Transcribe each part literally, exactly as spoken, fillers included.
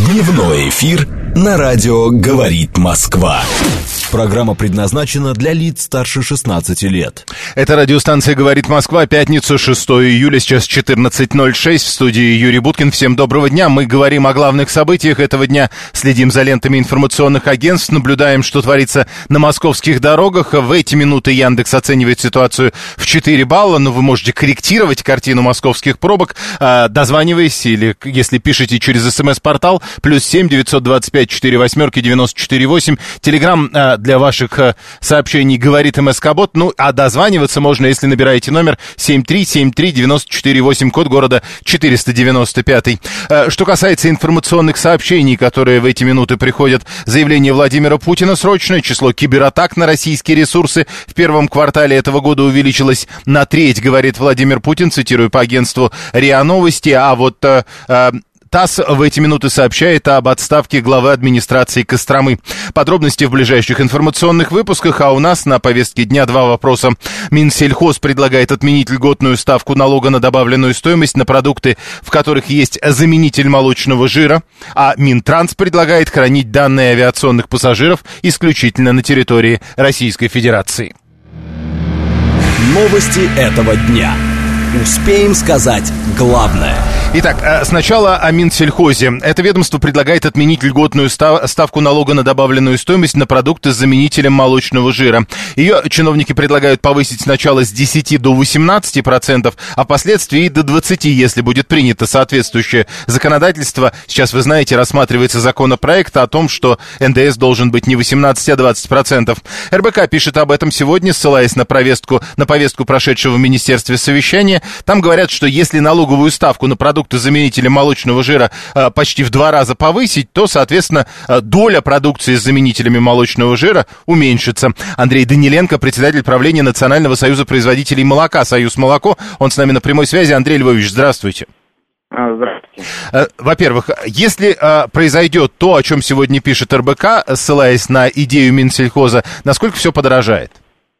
Дневной эфир на радио «Говорит Москва». Программа предназначена для лиц старше шестнадцати лет. Это радиостанция «Говорит Москва», пятница, шестого июля, сейчас четырнадцать ноль шесть, в студии Юрий Буткин. Всем доброго дня. Мы говорим о главных событиях этого дня, следим за лентами информационных агентств, наблюдаем, что творится на московских дорогах. В эти минуты Яндекс оценивает ситуацию в четыре балла, но вы можете корректировать картину московских пробок, дозваниваясь или, если пишете через смс-портал, плюс семь девятьсот двадцать пять сорок восемь девяносто четыре восемь. Телеграм для ваших сообщений говорит МСК-бот. Ну, а дозваниваться можно, если набираете номер семь три семь три девять четыре восемь, код города четыреста девяносто пять. Что касается информационных сообщений, которые в эти минуты приходят, заявление Владимира Путина срочное, число кибератак на российские ресурсы в первом квартале этого года увеличилось на треть, говорит Владимир Путин, цитирую по агентству РИА Новости, а вот... ТАСС в эти минуты сообщает об отставке главы администрации Костромы. Подробности в ближайших информационных выпусках, а у нас на повестке дня два вопроса. Минсельхоз предлагает отменить льготную ставку налога на добавленную стоимость на продукты, в которых есть заменитель молочного жира, а Минтранс предлагает хранить данные авиационных пассажиров исключительно на территории Российской Федерации. Новости этого дня. Успеем сказать главное. Итак, сначала о Минсельхозе. Это ведомство предлагает отменить льготную ставку налога на добавленную стоимость на продукты с заменителем молочного жира. Ее чиновники предлагают повысить сначала с десяти до восемнадцати процентов, а впоследствии и до двадцати, если будет принято соответствующее законодательство. Сейчас, вы знаете, рассматривается законопроект о том, что эн дэ эс должен быть не восемнадцать, а двадцать процентов. эр бэ ка пишет об этом сегодня, ссылаясь на повестку, на повестку прошедшего в Министерстве совещания. Там говорят, что если налоговую ставку на продукты с заменителем молочного жира э, почти в два раза повысить, то, соответственно, э, доля продукции с заменителями молочного жира уменьшится. Андрей Даниленко, председатель правления Национального союза производителей молока «Союз молоко». Он с нами на прямой связи. Андрей Львович, здравствуйте. Здравствуйте. Э, во-первых, если э, произойдет то, о чем сегодня пишет эр бэ ка, ссылаясь на идею Минсельхоза, насколько все подорожает?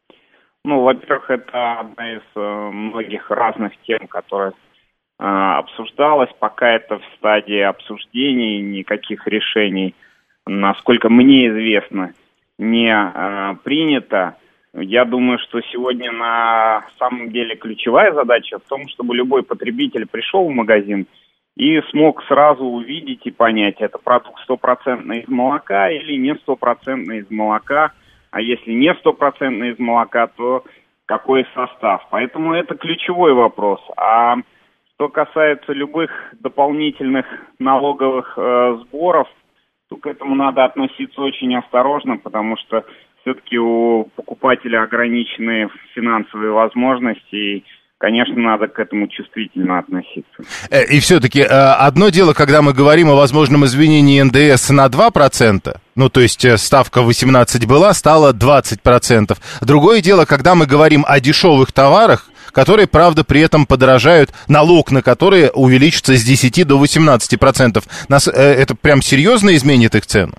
Ну, во-первых, это одна из э, многих разных тем, которые э, обсуждалась. Пока это в стадии обсуждений, никаких решений, насколько мне известно, не э, принято. Я думаю, что сегодня на самом деле ключевая задача в том, чтобы любой потребитель пришел в магазин и смог сразу увидеть и понять, это продукт стопроцентный из молока или не стопроцентный из молока. А если не стопроцентный из молока, то какой состав? Поэтому это ключевой вопрос. А что касается любых дополнительных налоговых э, сборов, то к этому надо относиться очень осторожно, потому что все-таки у покупателя ограниченные финансовые возможности, и, конечно, надо к этому чувствительно относиться. И все-таки одно дело, когда мы говорим о возможном изменении эн дэ эс на два процента, ну, то есть ставка восемнадцать была, стала двадцать процентов. Другое дело, когда мы говорим о дешевых товарах, которые, правда, при этом подорожают, налог на которые увеличится с десяти до восемнадцати процентов. Нас, это прям серьезно изменит их цену?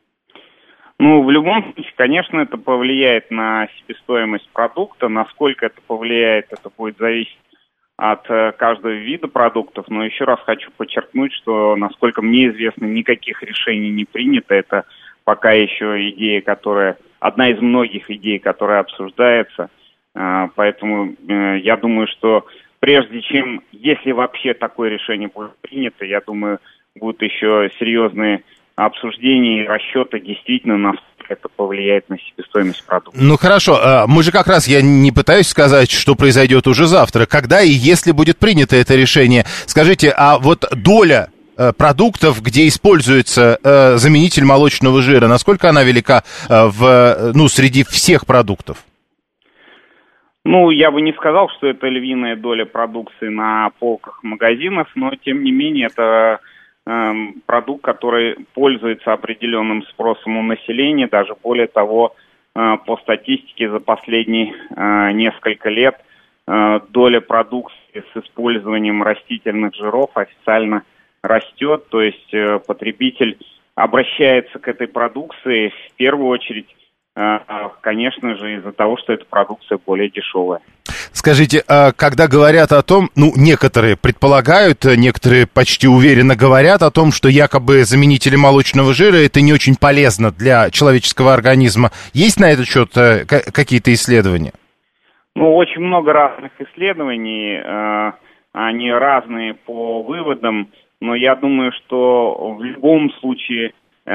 Ну, в любом случае, конечно, это повлияет на себестоимость продукта. Насколько это повлияет, это будет зависеть от э, каждого вида продуктов. Но еще раз хочу подчеркнуть, что, насколько мне известно, никаких решений не принято. Это пока еще идея, которая... Одна из многих идей, которая обсуждается. Э, поэтому э, я думаю, что прежде чем... Если вообще такое решение будет принято, я думаю, будут еще серьезные... обсуждений и расчета действительно, насколько это повлияет на себестоимость продукта. Ну хорошо, мы же как раз, я не пытаюсь сказать, что произойдет уже завтра, когда и если будет принято это решение. Скажите, а вот доля продуктов, где используется заменитель молочного жира, насколько она велика в, ну, среди всех продуктов? Ну, я бы не сказал, что это львиная доля продукции на полках магазинов, но, тем не менее, это... продукт, который пользуется определенным спросом у населения, даже более того, по статистике за последние несколько лет доля продукции с использованием растительных жиров официально растет, то есть потребитель обращается к этой продукции в первую очередь, конечно же, из-за того, что эта продукция более дешевая. Скажите, а когда говорят о том, ну, некоторые предполагают, некоторые почти уверенно говорят о том, что якобы заменители молочного жира это не очень полезно для человеческого организма, есть на этот счет какие-то исследования? Ну, очень много разных исследований, они разные по выводам, но я думаю, что в любом случае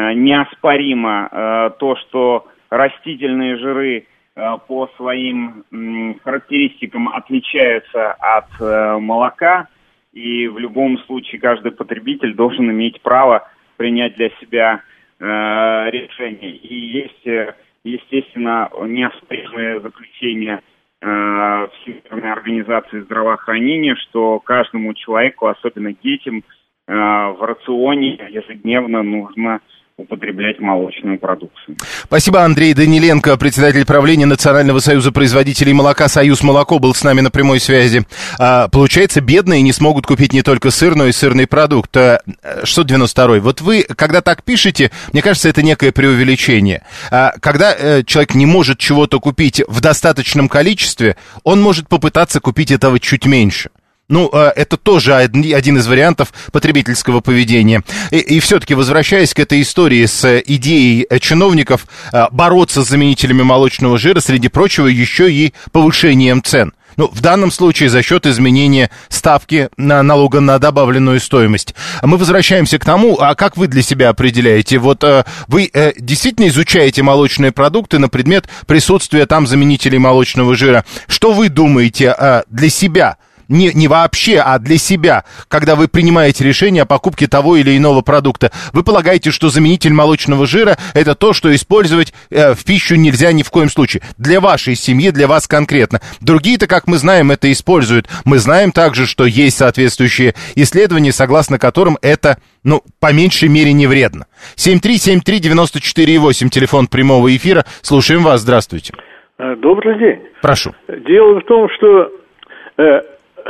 неоспоримо то, что растительные жиры по своим характеристикам отличаются от молока, и в любом случае каждый потребитель должен иметь право принять для себя решение. И есть, естественно, неоспоримое заключение Всемирной организации здравоохранения, что каждому человеку, особенно детям, в рационе ежедневно нужно употреблять молочную продукцию. Спасибо, Андрей Даниленко, председатель правления Национального союза производителей молока «Союз молоко», был с нами на прямой связи. А, получается, бедные не смогут купить не только сыр, но и сырный продукт. А, шестьсот девяносто второй. Вот вы, когда так пишете, мне кажется, это некое преувеличение. А, когда э, человек не может чего-то купить в достаточном количестве, он может попытаться купить этого чуть меньше. Ну, это тоже один из вариантов потребительского поведения. И, и все-таки, возвращаясь к этой истории с идеей чиновников бороться с заменителями молочного жира, среди прочего, еще и повышением цен. Ну, в данном случае за счет изменения ставки на налога на добавленную стоимость. Мы возвращаемся к тому, а как вы для себя определяете? Вот вы действительно изучаете молочные продукты на предмет присутствия там заменителей молочного жира. Что вы думаете для себя? Не, не вообще, а для себя, когда вы принимаете решение о покупке того или иного продукта. Вы полагаете, что заменитель молочного жира – это то, что использовать э, в пищу нельзя ни в коем случае. Для вашей семьи, для вас конкретно. Другие-то, как мы знаем, это используют. Мы знаем также, что есть соответствующие исследования, согласно которым это, ну, по меньшей мере не вредно. семь три семь три девять четыре восемь, телефон прямого эфира. Слушаем вас, здравствуйте. Добрый день. Прошу. Дело в том, что... Э,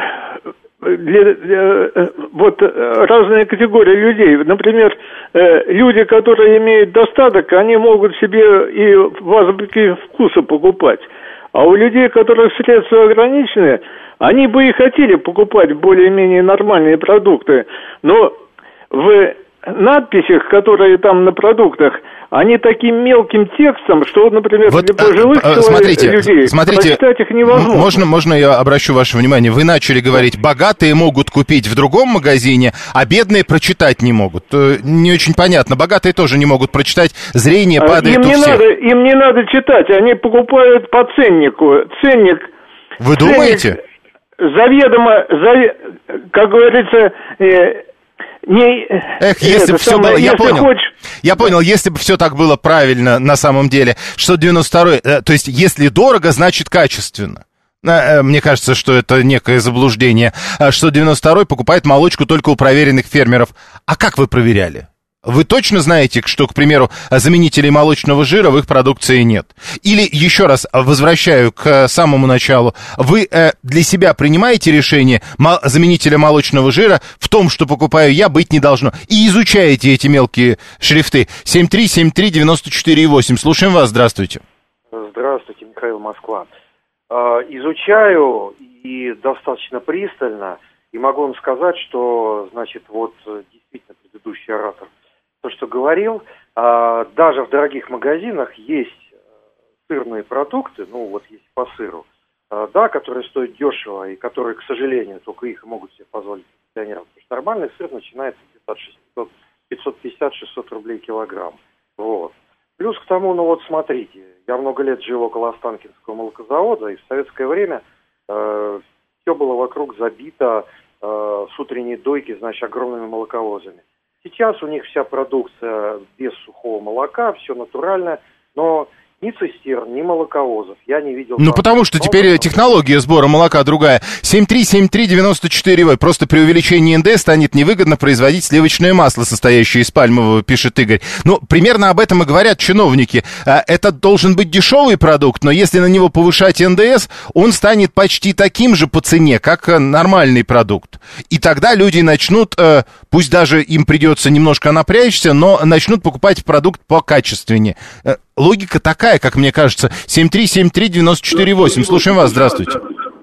Для, для, вот разные категории людей. Например, люди, которые имеют достаток, они могут себе и в азбуке вкуса покупать. А у людей, у которых средства ограничены, они бы и хотели покупать более-менее нормальные продукты. Но в надписях, которые там на продуктах, они таким мелким текстом, что, например, вот, для пожилых а, а, смотрите, людей смотрите, прочитать их невозможно. Можно, можно я обращу ваше внимание? Вы начали говорить, богатые могут купить в другом магазине, а бедные прочитать не могут. Не очень понятно. Богатые тоже не могут прочитать, зрение падает им у не всех. Надо, им не надо читать, они покупают по ценнику. Ценник... Вы ценник думаете? Заведомо, зав... как говорится... Э... Не, Эх, если бы все было, я понял, хочешь... я понял, если бы все так было правильно на самом деле. шестьсот девяносто второй, э, то есть если дорого, значит качественно. Э, мне кажется, что это некое заблуждение. шестьсот девяносто второй покупает молочку только у проверенных фермеров. А как вы проверяли? Вы точно знаете, что, к примеру, заменителей молочного жира в их продукции нет? Или, еще раз, возвращаю к самому началу, вы э, для себя принимаете решение заменителя молочного жира в том, что покупаю я, быть не должно, и изучаете эти мелкие шрифты? семь три семь три девять четыре восемь. Слушаем вас, здравствуйте. Здравствуйте, Михаил, Москва. Изучаю и достаточно пристально, и могу вам сказать, что, значит, вот действительно предыдущий оратор то, что говорил, а, даже в дорогих магазинах есть сырные продукты, ну вот есть по сыру, а, да, которые стоят дешево и которые, к сожалению, только их могут себе позволить пенсионерам. Потому что нормальный сыр начинается где-то от пятьсот пятьдесят - шестьсот рублей килограмм. Вот. Плюс к тому, ну вот смотрите, я много лет жил около Останкинского молокозавода, и в советское время э, все было вокруг забито э, с утренней дойки, значит, огромными молоковозами. Сейчас у них вся продукция без сухого молока, все натуральное, но ни цистерн, ни молоковозов я не видел. Ну, потому что теперь технология сбора молока другая. семь три семь три девять четыре восемь. Просто при увеличении эн дэ станет невыгодно производить сливочное масло, состоящее из пальмового, пишет Игорь. Ну, примерно об этом и говорят чиновники. Это должен быть дешевый продукт, но если на него повышать эн дэ эс, он станет почти таким же по цене, как нормальный продукт. И тогда люди начнут, пусть даже им придется немножко напрячься, но начнут покупать продукт покачественнее. Логика такая, как мне кажется. семь три семь три девять четыре восемь. Слушаем вас, здравствуйте.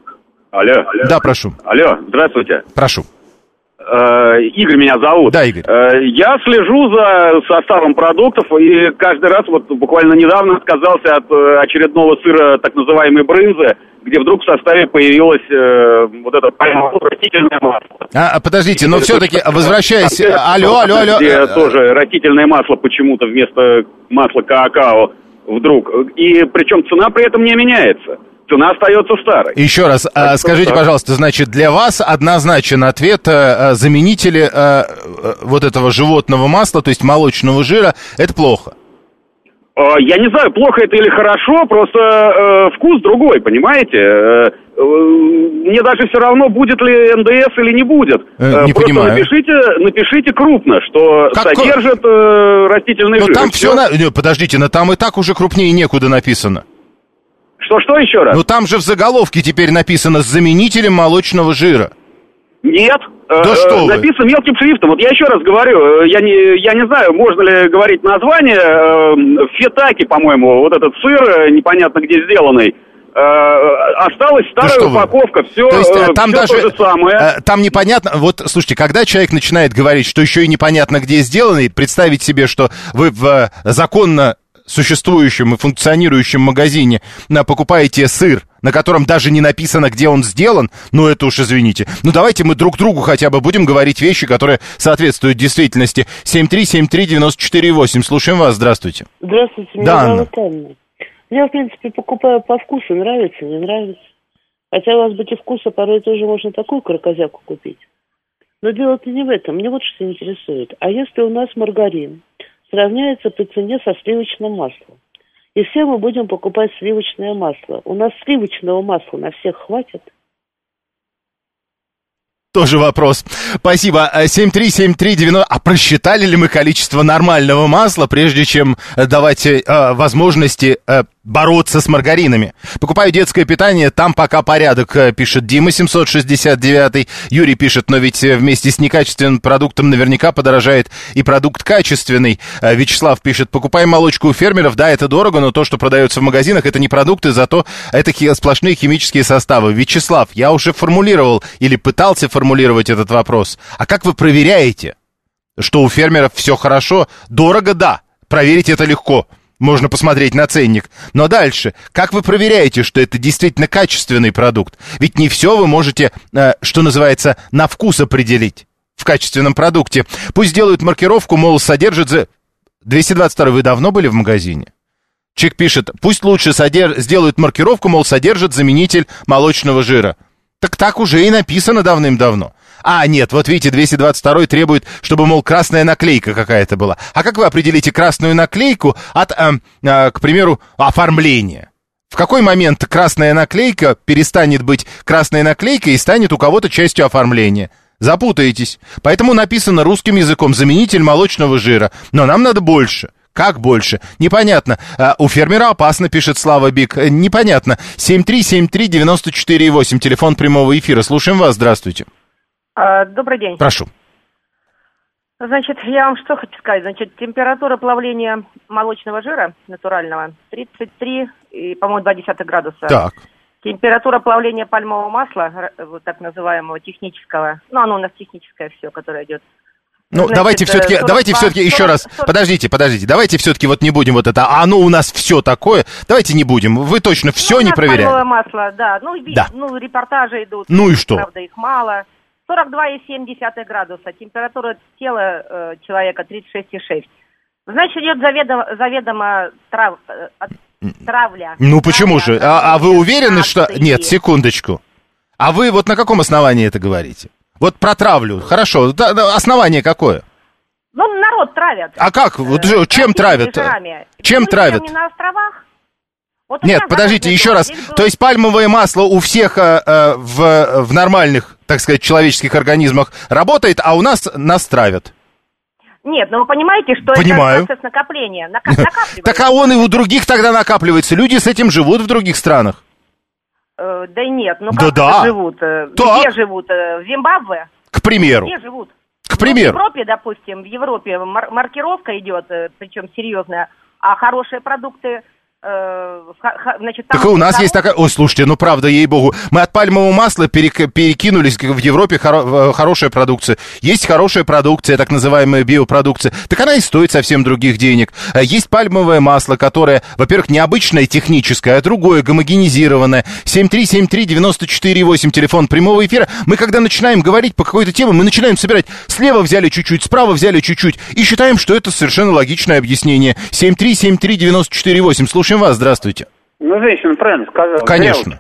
Алло. Да, прошу. Алло, здравствуйте. Прошу. Э, Игорь меня зовут. Да, Игорь. Э, я слежу за составом продуктов, и каждый раз, вот буквально недавно отказался от э, очередного сыра так называемой брынзы, где вдруг в составе появилось э, вот это растительное масло. А, подождите, но все-таки, возвращаясь... Алло, алло, алло. Где тоже растительное масло почему-то вместо масла какао вдруг. И причем цена при этом не меняется. Цена остается старой. Еще раз, а, скажите, так. пожалуйста, значит, для вас однозначен ответ, а, заменители а, вот этого животного масла, то есть молочного жира, это плохо? Я не знаю, плохо это или хорошо, просто э, вкус другой, понимаете? Э, э, мне даже все равно, будет ли эн дэ эс или не будет. Э, не просто понимаю. напишите, напишите крупно, что как содержит э, растительный но жир. Там все, на... подождите, но там и так уже крупнее некуда написано. Что-что еще раз? Ну там же в заголовке теперь написано «с заменителем молочного жира». Нет. Да э, что вы? Написано мелким шрифтом. Вот я еще раз говорю, я не, я не знаю, можно ли говорить название. Э, фетаки, по-моему, вот этот сыр, непонятно где сделанный. Э, осталась старая да упаковка, все, то есть, э, там все даже, то же самое. Э, там непонятно, вот, слушайте, когда человек начинает говорить, что еще и непонятно где сделанный, представить себе, что вы в э, законно существующем и функционирующем магазине покупаете сыр, на котором даже не написано, где он сделан, ну это уж извините. Ну давайте мы друг другу хотя бы будем говорить вещи, которые соответствуют действительности. семь три семь три девяносто четыре восемь. Слушаем вас, здравствуйте. Здравствуйте, меня да, зовут Анна. Я, в принципе, покупаю по вкусу, нравится, не нравится. Хотя у вас быть и вкуса порой тоже можно такую кракозяку купить. Но дело-то не в этом, мне вот что интересует. А если у нас маргарин сравняется по цене со сливочным маслом, и все мы будем покупать сливочное масло, у нас сливочного масла на всех хватит? Тоже вопрос. Спасибо. семь три семь три девяносто. А просчитали ли мы количество нормального масла, прежде чем давать э, возможности э, бороться с маргаринами? Покупаю детское питание, там пока порядок, пишет Дима семьсот шестьдесят девять. Юрий пишет, но ведь вместе с некачественным продуктом наверняка подорожает и продукт качественный. Вячеслав пишет, покупаем молочку у фермеров, да, это дорого, но то, что продается в магазинах, это не продукты, зато это сплошные химические составы. Вячеслав, я уже формулировал или пытался формулировать формулировать этот вопрос. А как вы проверяете, что у фермеров все хорошо? Дорого, да. Проверить это легко. Можно посмотреть на ценник. Но дальше, как вы проверяете, что это действительно качественный продукт? Ведь не все вы можете, э, что называется, на вкус определить в качественном продукте. Пусть делают маркировку, мол, содержит... За... двести двадцать два. Вы давно были в магазине? Чек пишет, пусть лучше содерж... сделают маркировку, мол, содержит заменитель молочного жира. Так так уже и написано давным-давно. А, нет, вот видите, двести двадцать два требует, чтобы, мол, красная наклейка какая-то была. А как вы определите красную наклейку от, э, э, к примеру, оформления? В какой момент красная наклейка перестанет быть красной наклейкой и станет у кого-то частью оформления? Запутаетесь. Поэтому написано русским языком «заменитель молочного жира». Но нам надо больше. Как больше? Непонятно. А, у фермера опасно, пишет Слава Бик. Непонятно. семь три семь три девяносто четыре восемь. Телефон прямого эфира. Слушаем вас. Здравствуйте. А, добрый день. Прошу. Значит, я вам что хочу сказать. Значит, температура плавления молочного жира натурального тридцать три, и, по-моему, два десятых градуса. Так. Температура плавления пальмового масла, вот так называемого технического, ну, оно у нас техническое все, которое идет. Ну, Значит, давайте все-таки, сорок два, давайте все-таки еще сорок, раз, сорок... подождите, подождите, давайте все-таки вот не будем вот это, а оно у нас все такое, давайте не будем, вы точно все ну, не проверяли. Пальмовое масло, да, ну, ви... да. ну, репортажи идут. Ну и что? Правда, их мало. сорок два и семь десятых градуса, температура тела э, человека тридцать шесть и шесть. Значит, идет заведомо, заведомо трав... э, травля. Ну, почему травля, же? А, а вы уверены, что... акции. Нет, секундочку. А вы вот на каком основании это говорите? Вот про травлю, хорошо, да, да, основание какое? Ну, народ травят. А как? Вот, э, чем травят? Чем ну, травят? Не на островах. Вот Нет, подождите, еще раз. было... То есть пальмовое масло у всех э, в, в нормальных, так сказать, человеческих организмах работает, а у нас нас травят. Нет, ну вы понимаете, что Понимаю. это процесс накопления. Нак- накапливается. Так а он и у других тогда накапливается. Люди с этим живут в других странах. Э, да нет, ну Да как да. живут? Э, Так. Где живут? Э, В Зимбабве? К примеру. Где живут? К примеру. Ну, в Европе, допустим, в Европе мар- маркировка идет, э, причем серьезная, а хорошие продукты Значит, там так и у нас дорог... есть такая... Ой, слушайте, ну правда, ей-богу. Мы от пальмового масла перек... перекинулись в Европе хоро... хорошая продукция. Есть хорошая продукция, так называемая биопродукция. Так она и стоит совсем других денег. Есть пальмовое масло, которое, во-первых, необычное техническое, а другое, гомогенизированное. семь три семь три девять четыре восемь, телефон прямого эфира. Мы, когда начинаем говорить по какой-то теме, мы начинаем собирать. Слева взяли чуть-чуть, справа взяли чуть-чуть. И считаем, что это совершенно логичное объяснение. семь три семь три девять четыре восемь. Слушаем вас, здравствуйте. Ну, женщина правильно сказала. Конечно.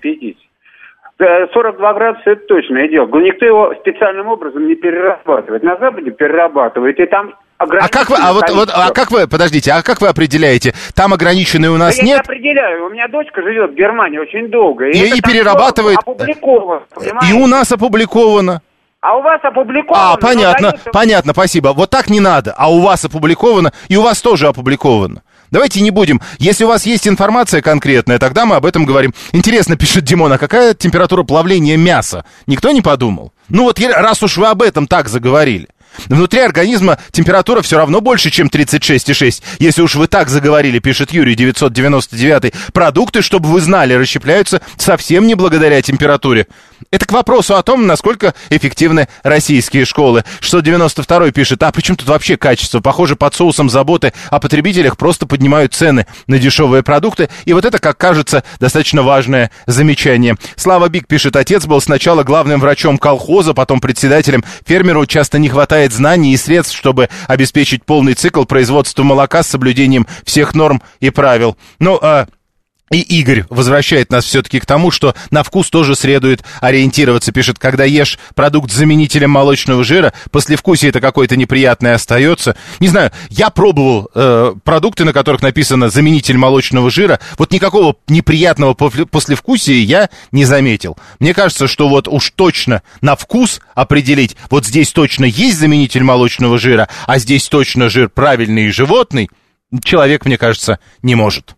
сорок два градуса, это точное дело. Но никто его специальным образом не перерабатывает. На Западе перерабатывает, и там А как вы, а вот, вот, а как вы, подождите, а как вы определяете? Там ограниченные у нас да нет? Я не определяю. У меня дочка живет в Германии очень долго. И, и, это и перерабатывает. Опубликовано, и у нас опубликовано. А у вас опубликовано. А, понятно, дается... понятно, спасибо. Вот так не надо. А у вас опубликовано, и у вас тоже опубликовано. Давайте не будем. Если у вас есть информация конкретная, тогда мы об этом говорим. Интересно, пишет Димон, а какая температура плавления мяса? Никто не подумал? Ну вот раз уж вы об этом так заговорили. Внутри организма температура все равно больше, чем тридцать шесть и шесть. Если уж вы так заговорили, пишет Юрий девятьсот девяносто девять, продукты, чтобы вы знали, расщепляются совсем не благодаря температуре. Это к вопросу о том, насколько эффективны российские школы. шестьсот девяносто два пишет, а при чем тут вообще качество? Похоже, под соусом заботы о потребителях просто поднимают цены на дешевые продукты. И вот это, как кажется, достаточно важное замечание. Слава Бик пишет, отец был сначала главным врачом колхоза, потом председателем. Фермеру часто не хватает знаний и средств, чтобы обеспечить полный цикл производства молока с соблюдением всех норм и правил. Ну, а... И Игорь возвращает нас все-таки к тому, что на вкус тоже следует ориентироваться. Пишет, когда ешь продукт с заменителем молочного жира, послевкусие это какое-то неприятное остается. Не знаю, я пробовал э, продукты, на которых написано заменитель молочного жира. Вот никакого неприятного послевкусия я не заметил. Мне кажется, что вот уж точно на вкус определить, вот здесь точно есть заменитель молочного жира, а здесь точно жир правильный и животный, человек, мне кажется, не может.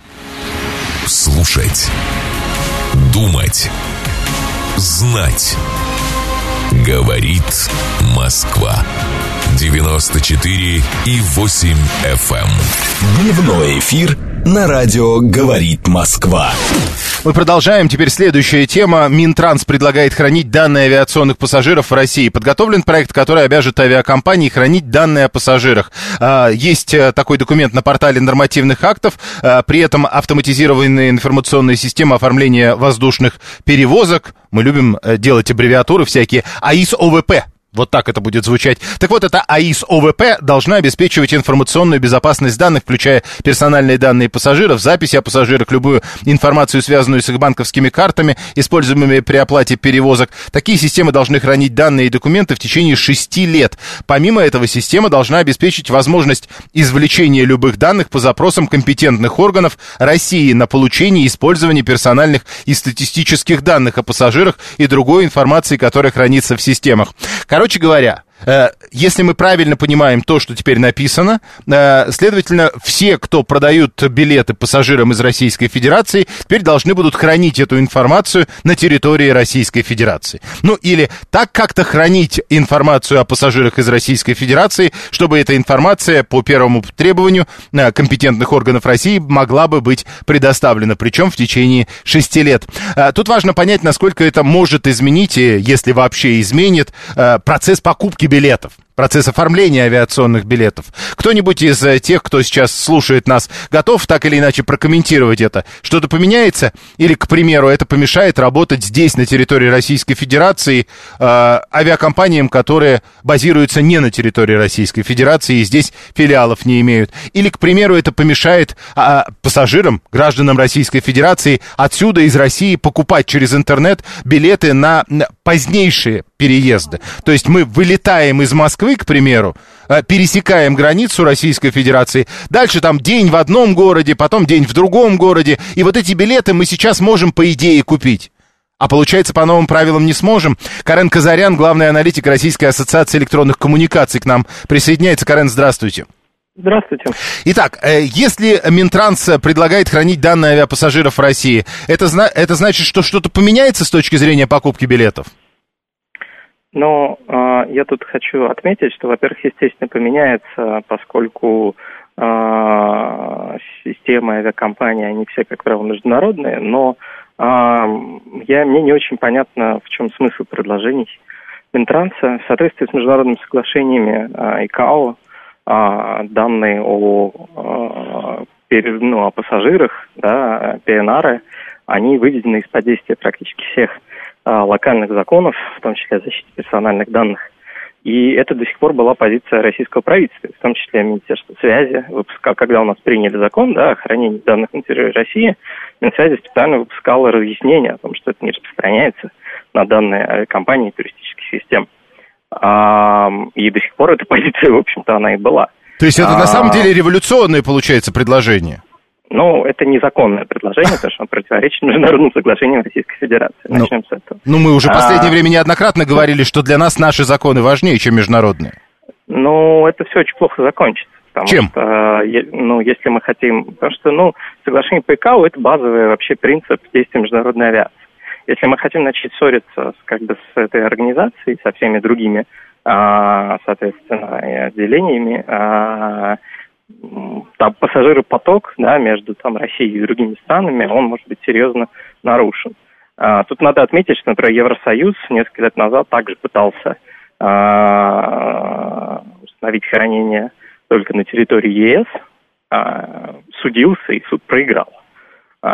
Слушать, думать, знать. Говорит Москва. девяносто четыре и восемь эф эм. Дневной эфир на радио «Говорит Москва». Мы продолжаем. Теперь следующая тема. Минтранс предлагает хранить данные авиационных пассажиров в России. Подготовлен проект, который обяжет авиакомпании хранить данные о пассажирах. Есть такой документ на портале нормативных актов. При этом автоматизированная информационная система оформления воздушных перевозок. Мы любим делать аббревиатуры всякие. АИС-ОВП. Вот так это будет звучать. Так вот, эта АИС-ОВП должна обеспечивать информационную безопасность данных, включая персональные данные пассажиров, записи о пассажирах, любую информацию, связанную с их банковскими картами, используемыми при оплате перевозок. Такие системы должны хранить данные и документы в течение шести лет. Помимо этого, система должна обеспечить возможность извлечения любых данных по запросам компетентных органов России на получение и использование персональных и статистических данных о пассажирах и другой информации, которая хранится в системах. Короче говоря, если мы правильно понимаем то, что теперь написано, следовательно, все, кто продают билеты пассажирам из Российской Федерации, теперь должны будут хранить эту информацию на территории Российской Федерации. Ну, или так как-то хранить информацию о пассажирах из Российской Федерации, чтобы эта информация по первому требованию компетентных органов России могла бы быть предоставлена, причем в течение шести лет. Тут важно понять, насколько это может изменить, если вообще изменит, процесс покупки билетов, процесс оформления авиационных билетов. Кто-нибудь из тех, кто сейчас слушает нас, готов так или иначе прокомментировать это? Что-то поменяется? Или, к примеру, это помешает работать здесь, на территории Российской Федерации, э, авиакомпаниям, которые базируются не на территории Российской Федерации и здесь филиалов не имеют? Или, к примеру, это помешает э, пассажирам, гражданам Российской Федерации отсюда, из России, покупать через интернет билеты на позднейшие переезды? То есть мы вылетаем из Москвы, к примеру, пересекаем границу Российской Федерации, дальше там день в одном городе, потом день в другом городе, и вот эти билеты мы сейчас можем, по идее, купить. А получается, по новым правилам не сможем? Карен Казарян, главный аналитик Российской ассоциации электронных коммуникаций, к нам присоединяется. Карен, здравствуйте. Здравствуйте. Итак, если Минтранс предлагает хранить данные авиапассажиров в России, это, это значит, что что-то поменяется с точки зрения покупки билетов? Но э, я тут хочу отметить, что, во-первых, естественно, поменяется, поскольку э, системы авиакомпаний, они все, как правило, международные, но э, я, мне не очень понятно, в чем смысл предложений Минтранса. В соответствии с международными соглашениями э, ИКАО, э, данные о, э, ну, о пассажирах, да, пи эн ар, они выведены из-под действия практически всех э, локальных законов, в том числе о защите персональных данных. И это до сих пор была позиция российского правительства, в том числе Министерства связи. Выпуска, когда у нас приняли закон, да, о хранении данных на территории России, Минсвязи специально выпускала разъяснение о том, что это не распространяется на данные авиакомпании и туристических систем. А, и до сих пор эта позиция, в общем-то, она и была. То есть это а, на самом деле революционное, получается, предложение? Ну, это незаконное предложение, потому что оно противоречит международным соглашениям Российской Федерации. Начнем ну, с этого. Ну, мы уже в последнее а, время неоднократно говорили, что для нас наши законы важнее, чем международные. Ну, это все очень плохо закончится. Потому чем? Что, ну, если мы хотим... Потому что, ну, соглашение по ИКАО – это базовый вообще принцип действия международной авиации. Если мы хотим начать ссориться как бы с этой организацией, со всеми другими, соответственно, отделениями, там пассажиропоток, да, между там Россией и другими странами, он может быть серьезно нарушен. А, тут надо отметить, что, например, Евросоюз несколько лет назад также пытался а, установить хранение только на территории ЕС, а, судился, и суд проиграл. А,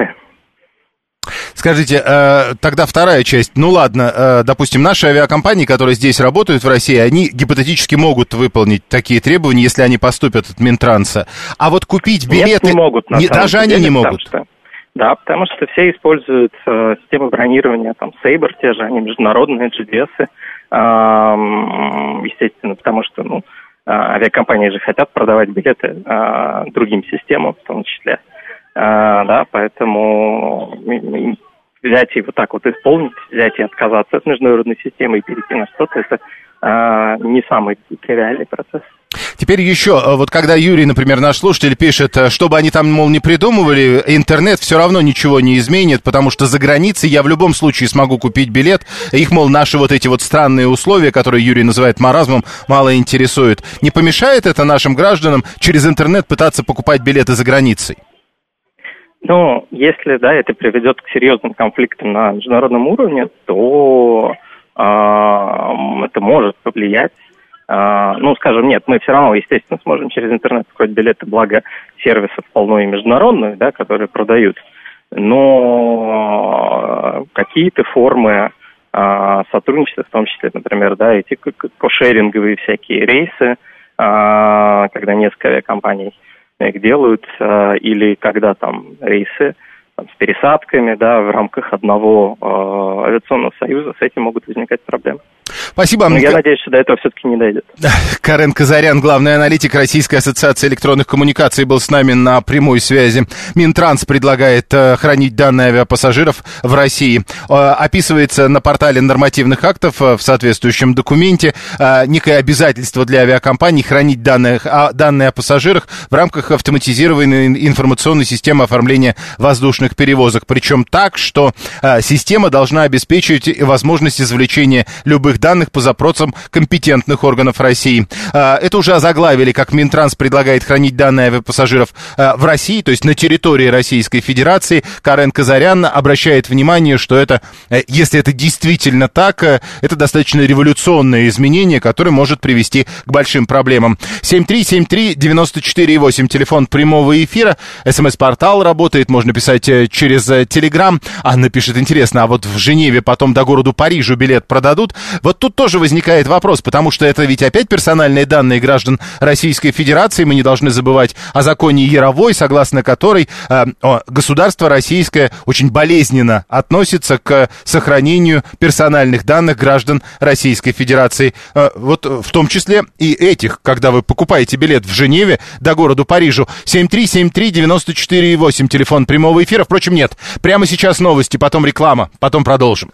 Скажите, э, тогда вторая часть. Ну ладно, э, допустим, наши авиакомпании, которые здесь работают в России, они гипотетически могут выполнить такие требования, если они поступят от Минтранса. А вот купить билеты... Нет, не могут. На не, даже деле, они не могут. Что, да, потому что все используют э, системы бронирования, там, Sabre, те же, они международные, джи ди эс, э, естественно, потому что, ну, авиакомпании же хотят продавать билеты э, другим системам, в том числе. Uh, да, поэтому взять и вот так вот исполнить, взять и отказаться от международной системы и перейти на что-то, это uh, не самый тривиальный процесс. Теперь еще, вот когда Юрий, например, наш слушатель пишет, чтобы они там, мол, не придумывали, интернет все равно ничего не изменит, потому что за границей я в любом случае смогу купить билет, их, мол, наши вот эти вот странные условия, которые Юрий называет маразмом, мало интересуют. Не помешает это нашим гражданам через интернет пытаться покупать билеты за границей? Ну, если, да, это приведет к серьезным конфликтам на международном уровне, то э, это может повлиять. Э, ну, скажем, нет, мы все равно, естественно, сможем через интернет покупать билеты, благо сервисов полно и международных, да, которые продают. Но какие-то формы э, сотрудничества, в том числе, например, да, эти кошеринговые всякие рейсы, э, когда несколько авиакомпаний их делают, э, или когда там рейсы там, с пересадками, да, в рамках одного э, авиационного союза, с этим могут возникать проблемы. Спасибо. Но я надеюсь, что до этого все-таки не дойдет. Карен Казарян, главный аналитик Российской ассоциации электронных коммуникаций, был с нами на прямой связи. Минтранс предлагает э, хранить данные авиапассажиров в России. Э, описывается на портале нормативных актов э, в соответствующем документе э, некое обязательство для авиакомпаний хранить данные, а, данные о пассажирах в рамках автоматизированной информационной системы оформления воздушных перевозок. Причем так, что э, система должна обеспечивать возможность извлечения любых данных по запросам компетентных органов России. Это уже озаглавили, как Минтранс предлагает хранить данные авиапассажиров в России, то есть на территории Российской Федерации. Карен Казарян обращает внимание, что это, если это действительно так, это достаточно революционное изменение, которое может привести к большим проблемам. семь три семь три девять четыре восемь, телефон прямого эфира, СМС-портал работает, можно писать через Телеграм. Анна пишет, интересно, а вот в Женеве потом до города Парижу билет продадут? Вот тут тоже возникает вопрос, потому что это ведь опять персональные данные граждан Российской Федерации. Мы не должны забывать о законе Яровой, согласно которой э, государство российское очень болезненно относится к сохранению персональных данных граждан Российской Федерации. Э, вот в том числе и этих, когда вы покупаете билет в Женеве до города Парижу. семь три семь три девять четыре восемь, телефон прямого эфира. Впрочем, нет. Прямо сейчас новости, потом реклама, потом продолжим.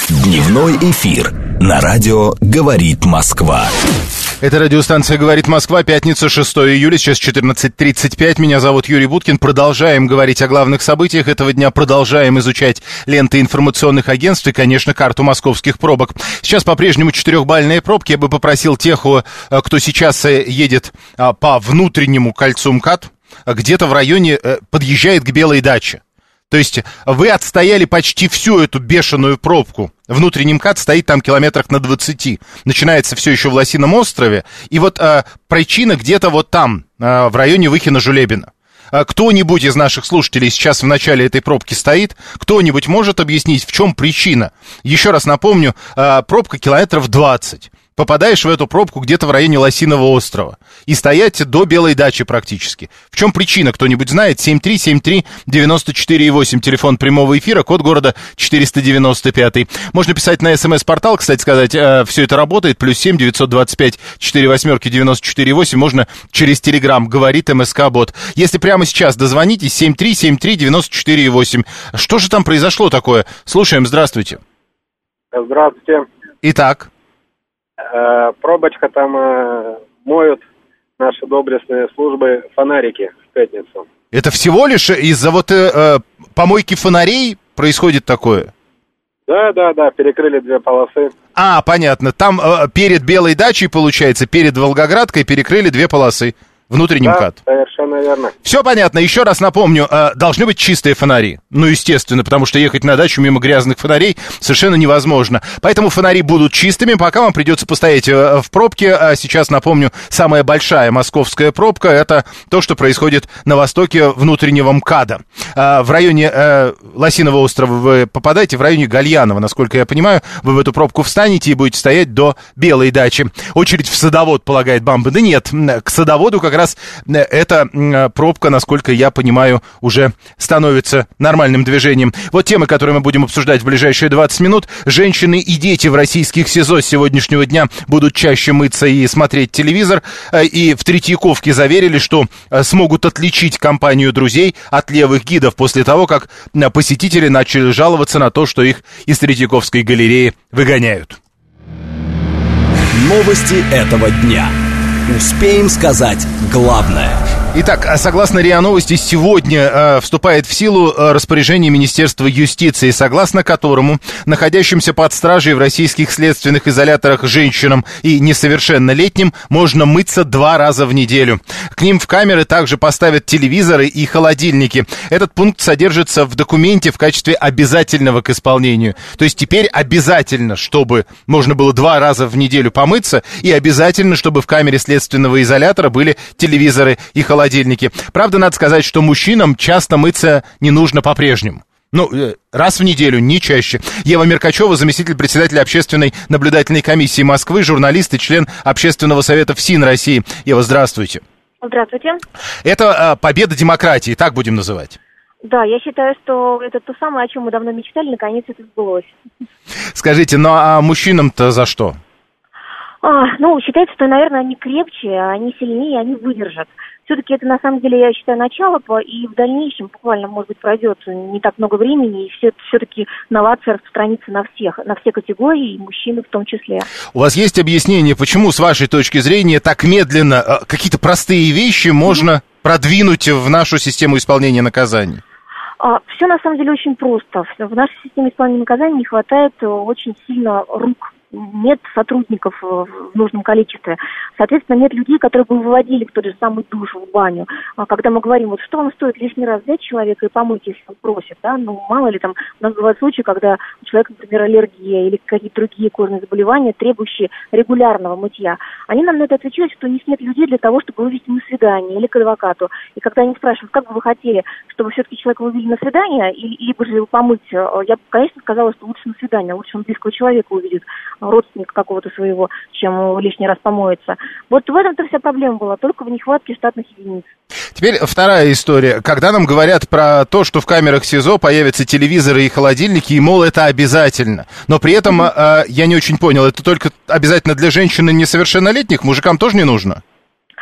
Дневной эфир на радио «Говорит Москва». Это радиостанция «Говорит Москва», пятница, шестое июля, сейчас четырнадцать тридцать пять. Меня зовут Юрий Буткин. Продолжаем говорить о главных событиях этого дня, продолжаем изучать ленты информационных агентств и, конечно, карту московских пробок. Сейчас по-прежнему четырехбальные пробки. Я бы попросил тех, кто сейчас едет по внутреннему кольцу МКАД, где-то в районе подъезжает к Белой даче. То есть вы отстояли почти всю эту бешеную пробку. Внутренний МКАД стоит там километрах на двадцати. Начинается все еще в Лосином острове. И вот а, причина где-то вот там, а, в районе Выхина-Жулебина. А, кто-нибудь из наших слушателей сейчас в начале этой пробки стоит? Кто-нибудь может объяснить, в чем причина? Еще раз напомню, а, пробка километров двадцать. Попадаешь в эту пробку где-то в районе Лосиного острова. И стоять до Белой дачи практически. В чем причина, кто-нибудь знает? семь три семь три девять четыре восемь, телефон прямого эфира, код города четыреста девяносто пять. Можно писать на смс-портал, кстати сказать, э, все это работает. Плюс семь девятьсот двадцать пять четыре восьмерки девяносто четыре восемь. Можно через Телеграм, говорит МСК-бот. Если прямо сейчас дозвонитесь, семь три семь три девять четыре восемь. Что же там произошло такое? Слушаем, здравствуйте. Здравствуйте. Итак. Э, пробочка там э, моют наши доблестные службы фонарики в пятницу. Это всего лишь из-за вот э, помойки фонарей происходит такое? Да, да, да, перекрыли две полосы. А, понятно. Там э, перед Белой дачей, получается, перед Волгоградкой перекрыли две полосы. Внутренний МКАД. Да, совершенно верно. Все понятно. Еще раз напомню, э, должны быть чистые фонари. Ну, естественно, потому что ехать на дачу мимо грязных фонарей совершенно невозможно. Поэтому фонари будут чистыми, пока вам придется постоять э, в пробке. А сейчас напомню, самая большая московская пробка — это то, что происходит на востоке внутреннего МКАДа. Э, в районе э, Лосиного острова вы попадаете, в районе Гальянова, насколько я понимаю, вы в эту пробку встанете и будете стоять до Белой дачи. Очередь в Садовод, полагает Бамба. Да нет, к Садоводу как раз эта пробка, насколько я понимаю, уже становится нормальным движением. Вот темы, которые мы будем обсуждать в ближайшие двадцать минут. Женщины и дети в российских СИЗО с сегодняшнего дня будут чаще мыться и смотреть телевизор. И в Третьяковке заверили, что смогут отличить компанию друзей от левых гидов после того, как посетители начали жаловаться на то, что их из Третьяковской галереи выгоняют. Новости этого дня. Успеем сказать главное. Итак, согласно РИА Новости, сегодня э, вступает в силу э, распоряжение Министерства юстиции, согласно которому находящимся под стражей в российских следственных изоляторах женщинам и несовершеннолетним можно мыться два раза в неделю. К ним в камеры также поставят телевизоры и холодильники. Этот пункт содержится в документе в качестве обязательного к исполнению. То есть теперь обязательно, чтобы можно было два раза в неделю помыться, и обязательно, чтобы в камере следственного изолятора были телевизоры и холодильники. Правда, надо сказать, что мужчинам часто мыться не нужно по-прежнему. Ну, раз в неделю, не чаще. Ева Меркачева, заместитель председателя общественной наблюдательной комиссии Москвы, журналист и член общественного совета ФСИН России. Ева, здравствуйте. Здравствуйте. Это а, победа демократии, так будем называть. Да, я считаю, что это то самое, о чем мы давно мечтали, наконец это сбылось. Скажите, ну а мужчинам-то за что? А, ну, считается, что, наверное, они крепче, они сильнее, они выдержат. Все-таки это, на самом деле, я считаю, начало, и в дальнейшем, буквально, может быть, пройдет не так много времени, и все, все-таки новация распространится на всех, на все категории, и мужчины в том числе. У вас есть объяснение, почему, с вашей точки зрения, так медленно какие-то простые вещи можно mm-hmm. продвинуть в нашу систему исполнения наказаний? А, все, на самом деле, очень просто. В нашей системе исполнения наказаний не хватает очень сильно рук. Нет сотрудников в нужном количестве. Соответственно, нет людей, которые бы выводили в тот же самый душ, в баню. А когда мы говорим, вот что вам стоит лишний раз взять человека и помыть, если он просит, да, ну, мало ли там, у нас бывают случаи, когда у человека, например, аллергия или какие-то другие кожные заболевания, требующие регулярного мытья. Они нам на это отвечают, что у них нет людей для того, чтобы вывести на свидание или к адвокату. И когда они спрашивают, как бы вы хотели, чтобы все-таки человека вывели на свидание, или, либо же его помыть, я бы, конечно, сказала, что лучше на свидание, лучше он близкого человека увидит, родственника какого-то своего, чем лишний раз помоется. Вот в этом-то вся проблема была, только в нехватке штатных единиц. Теперь вторая история. Когда нам говорят про то, что в камерах СИЗО появятся телевизоры и холодильники, и, мол, это обязательно. Но при этом, mm-hmm. э, я не очень понял, это только обязательно для женщин и несовершеннолетних? Мужикам тоже не нужно?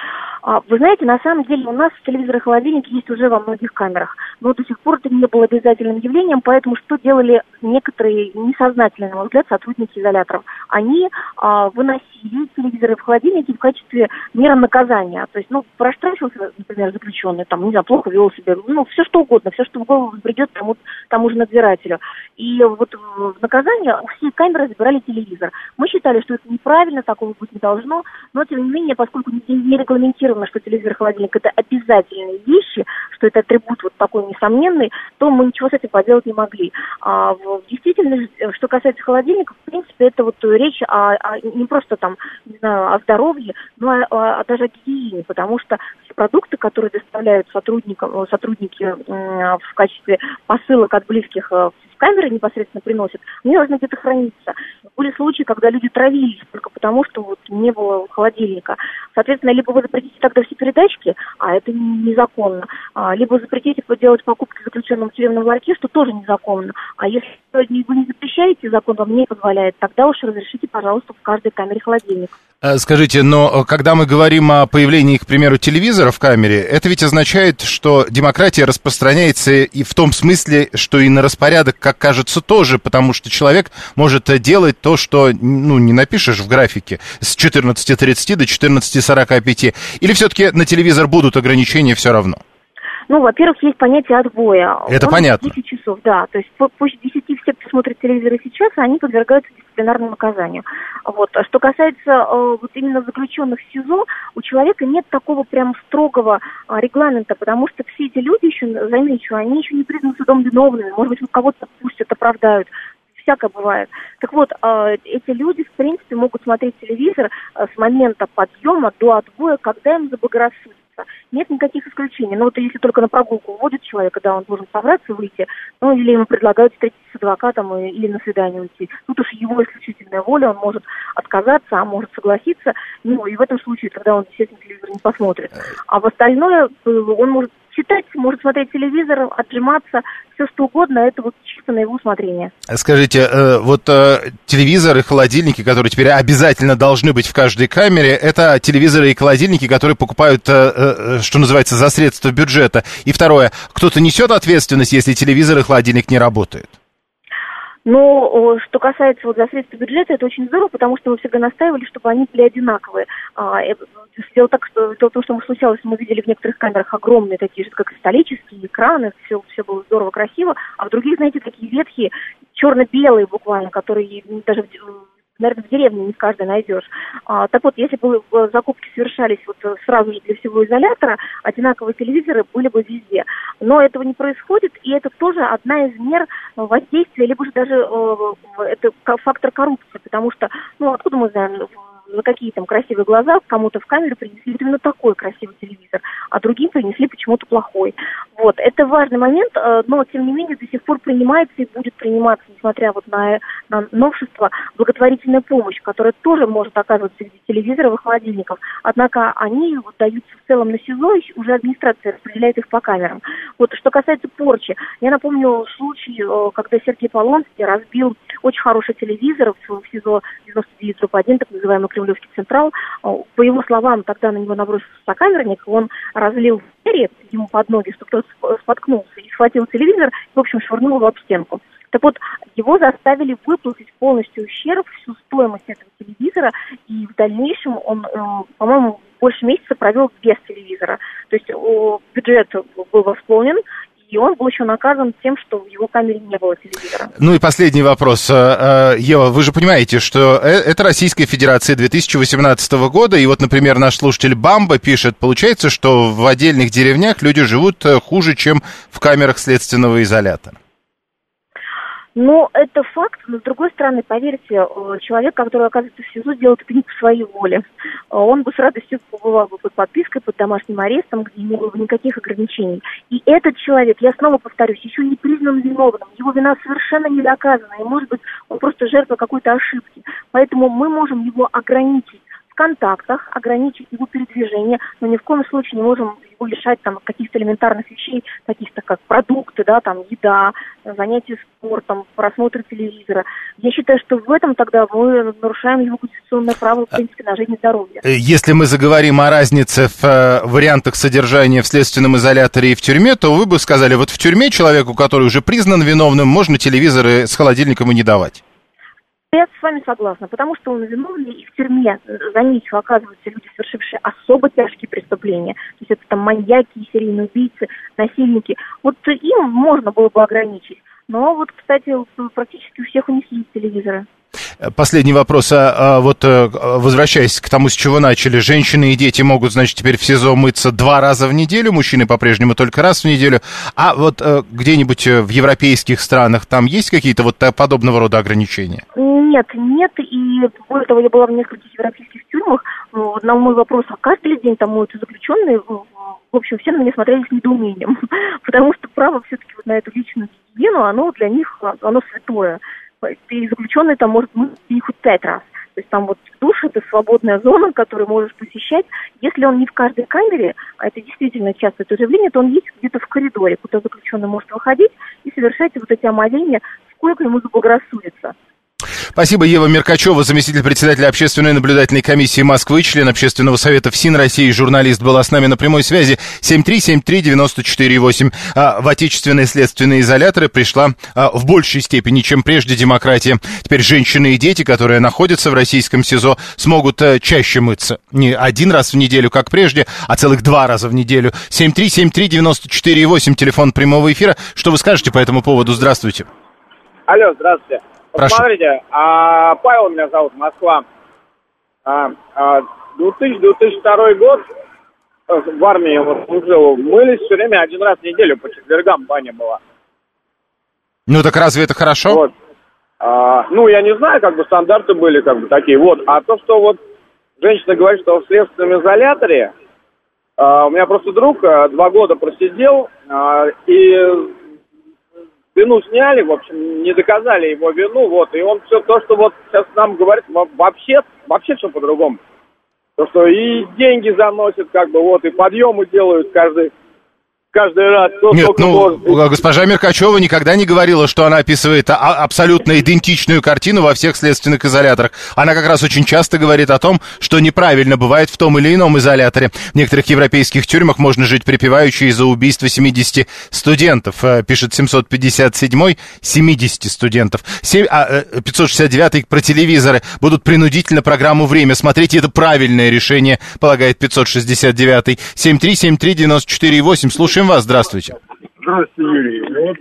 Вы знаете, на самом деле у нас телевизоры и холодильники есть уже во многих камерах, но до сих пор это не было обязательным явлением, поэтому что делали некоторые несознательные, на мой взгляд, сотрудники изоляторов? Они а, выносили телевизоры в холодильники в качестве меры наказания. То есть, ну, проштрафился, например, заключенный, там, не знаю, плохо вел себя, ну, все что угодно, все, что в голову придет тому, тому же надзирателю. И вот в наказание у всей камеры забирали телевизор. Мы считали, что это неправильно, такого быть не должно, но, тем не менее, поскольку не, не регламентировано, что телевизор и холодильник – это обязательные вещи, что это атрибут вот такой несомненный, то мы ничего с этим поделать не могли. А в действительности, что касается холодильника, в принципе, это вот речь о, о, не просто там, не знаю, о здоровье, но о, о, о даже о гигиене, потому что все продукты, которые доставляют сотрудникам, сотрудники э, в качестве посылок от близких э, в камеры непосредственно приносят, они должны где-то храниться. Были случаи, когда люди травились только потому, что вот не было холодильника. Соответственно, либо вы запретите тогда все передачки, а это незаконно, а, либо запретите делать покупки заключенным в тюремном ларьке, что тоже незаконно. А если вы не запрещаете, закон вам не позволяет, тогда уж разрешите, пожалуйста, в каждой камере холодильник. Скажите, но когда мы говорим о появлении, к примеру, телевизора в камере, это ведь означает, что демократия распространяется и в том смысле, что и на распорядок, как кажется, тоже, потому что человек может делать то, что, ну, не напишешь в графике с четырнадцати тридцати до четырнадцати сорока пяти. Или все-таки на телевизор будут ограничения все равно? Ну, во-первых, есть понятие отбоя. Это Он понятно. десять часов, да. То есть после десяти все, кто смотрит телевизор сейчас, они подвергаются дисциплинарному наказанию. Вот. А что касается э, вот именно заключенных в СИЗО, у человека нет такого прям строгого э, регламента, потому что все эти люди еще, замечу, они еще не признаны судом виновными. Может быть, кого-то пустят, оправдают. Всякое бывает. Так вот, э, эти люди, в принципе, могут смотреть телевизор э, с момента подъема до отбоя, когда им заблагорассудится. Нет никаких исключений. Ну, вот если только на прогулку уводят человека, да, он должен собраться, выйти, ну, или ему предлагают встретиться с адвокатом и, или на свидание уйти. Тут уж его исключительная воля, он может отказаться, а может согласиться. Ну, и в этом случае тогда он действительно телевизор не посмотрит. А в остальное он может читать, может смотреть телевизор, отжиматься, все что угодно, это вот чисто на его усмотрение. Скажите, вот телевизоры, холодильники, которые теперь обязательно должны быть в каждой камере, это телевизоры и холодильники, которые покупают, что называется, за средства бюджета. И второе, кто-то несет ответственность, если телевизор и холодильник не работают? Но что касается вот за средства бюджета, это очень здорово, потому что мы всегда настаивали, чтобы они были одинаковые. Дело так, что дело в том, что мы случалось, мы видели в некоторых камерах огромные такие же, как кристаллические экраны, все, все было здорово, красиво, а в других, знаете, такие ветхие, черно-белые буквально, которые даже в наверное, в деревне не в каждой найдешь. А, так вот, если бы закупки совершались вот сразу же для всего изолятора, одинаковые телевизоры были бы везде. Но этого не происходит, и это тоже одна из мер воздействия, либо же даже э, это фактор коррупции, потому что, ну, откуда мы знаем, за какие там красивые глаза кому-то в камеру принесли именно такой красивый телевизор, а другим принесли почему-то плохой. Вот, это важный момент, но, тем не менее, до сих пор принимается и будет приниматься, несмотря вот на, на новшество, благотворительная помощь, которая тоже может оказываться в виде телевизоров и холодильников. Однако они вот даются в целом на СИЗО, и уже администрация распределяет их по камерам. Вот, что касается порчи, я напомню случай, когда Сергей Полонский разбил очень хороший телевизор в СИЗО девяносто девять дробь один, так называемый Кремлевский Централ. По его словам, тогда на него набросился сокамерник, он разлил двери ему под ноги, чтобы тот споткнулся, и схватил телевизор, и, в общем, швырнул его об стенку. Так вот, его заставили выплатить полностью ущерб, всю стоимость этого телевизора, и в дальнейшем он, по-моему, больше месяца провел без телевизора. То есть бюджет был восполнен, и он был еще наказан тем, что в его камере не было телевизора. Ну и последний вопрос. Ева, вы же понимаете, что это Российская Федерация две тысячи восемнадцатого года, и вот, например, наш слушатель Бамба пишет, получается, что в отдельных деревнях люди живут хуже, чем в камерах следственного изолятора. Ну, это факт, но, с другой стороны, поверьте, человек, который оказывается в СИЗО, делает это не по своей воле. Он бы с радостью побывал бы под подпиской, под домашним арестом, где не было бы никаких ограничений. И этот человек, я снова повторюсь, еще не признан виновным, его вина совершенно не доказана, и, может быть, он просто жертва какой-то ошибки. Поэтому мы можем его ограничить в в контактах, ограничить его передвижение, но ни в коем случае не можем его лишать там каких-то элементарных вещей, таких-то как продукты, да, там еда, занятия спортом, просмотр телевизора. Я считаю, что в этом тогда мы нарушаем его конституционное право, в принципе, на жизнь и здоровье. Если мы заговорим о разнице в э, вариантах содержания в следственном изоляторе и в тюрьме, то вы бы сказали, вот в тюрьме человеку, который уже признан виновным, можно телевизоры с холодильником и не давать. Я с вами согласна, потому что он виновный, и в тюрьме за них оказываются люди, совершившие особо тяжкие преступления. То есть это там маньяки, серийные убийцы, насильники. Вот им можно было бы ограничить. Но вот, кстати, практически у всех у них есть телевизоры. Последний вопрос. А, а вот возвращаясь к тому, с чего начали, женщины и дети могут, значит, теперь в СИЗО мыться два раза в неделю, мужчины по-прежнему только раз в неделю. А вот где-нибудь в европейских странах там есть какие-то вот подобного рода ограничения? Нет, нет. И более того, я была в нескольких европейских тюрьмах. На мой вопрос, а каждый день там моются заключенные, в общем, все на меня смотрели с недоумением. Потому что право все-таки вот на эту личную гигиену, оно для них, оно святое. И заключенный там может мыть хоть пять раз. То есть там вот душ — это свободная зона, которую можешь посещать. Если он не в каждой камере, а это действительно частое тоже явление, то он есть где-то в коридоре, куда заключенный может выходить и совершать вот эти омовения, сколько ему заблагорассудится. Спасибо. Ева Меркачева, заместитель председателя Общественной наблюдательной комиссии Москвы, член Общественного совета ФСИН России, журналист, была с нами на прямой связи. семь три семь три девять четыре восемь. А в отечественные следственные изоляторы пришла а, в большей степени, чем прежде, демократия. Теперь женщины и дети, которые находятся в российском СИЗО, смогут а, чаще мыться. Не один раз в неделю, как прежде, а целых два раза в неделю. семь три семь три девять четыре восемь, телефон прямого эфира. Что вы скажете по этому поводу? Здравствуйте. Алло, здравствуйте. Прошу. Смотрите, а, Павел меня зовут, Москва. А, а, две тысячи две тысячи второй год, в армии вот, служил, мылись все время один раз в неделю, по четвергам баня была. Ну так разве это хорошо? Вот. А, ну, я не знаю, как бы стандарты были как бы такие, вот. А то, что вот женщина говорит, что в следственном изоляторе, а, у меня просто друг а, два года просидел, а, и... Вину сняли, в общем, не доказали его вину, вот, и он все то, что вот сейчас нам говорит, вообще, вообще все по-другому. То, что и деньги заносят, как бы, вот, и подъемы делают каждый, каждый раз. Нет, ну, может. Госпожа Меркачева никогда не говорила, что она описывает а- абсолютно идентичную картину во всех следственных изоляторах. Она как раз очень часто говорит о том, что неправильно бывает в том или ином изоляторе. В некоторых европейских тюрьмах можно жить припеваючи из-за убийства семидесяти студентов. Пишет семьсот пятьдесят седьмой, семидесяти студентов. пятьсот шестьдесят девятый про телевизоры. Будут принудительно программу «Время» смотреть, и это правильное решение, полагает пятьсот шестьдесят девятый. семь три семь три девять четыре восемь. Слушаем вас, здравствуйте. Здравствуйте, Юрий. Вот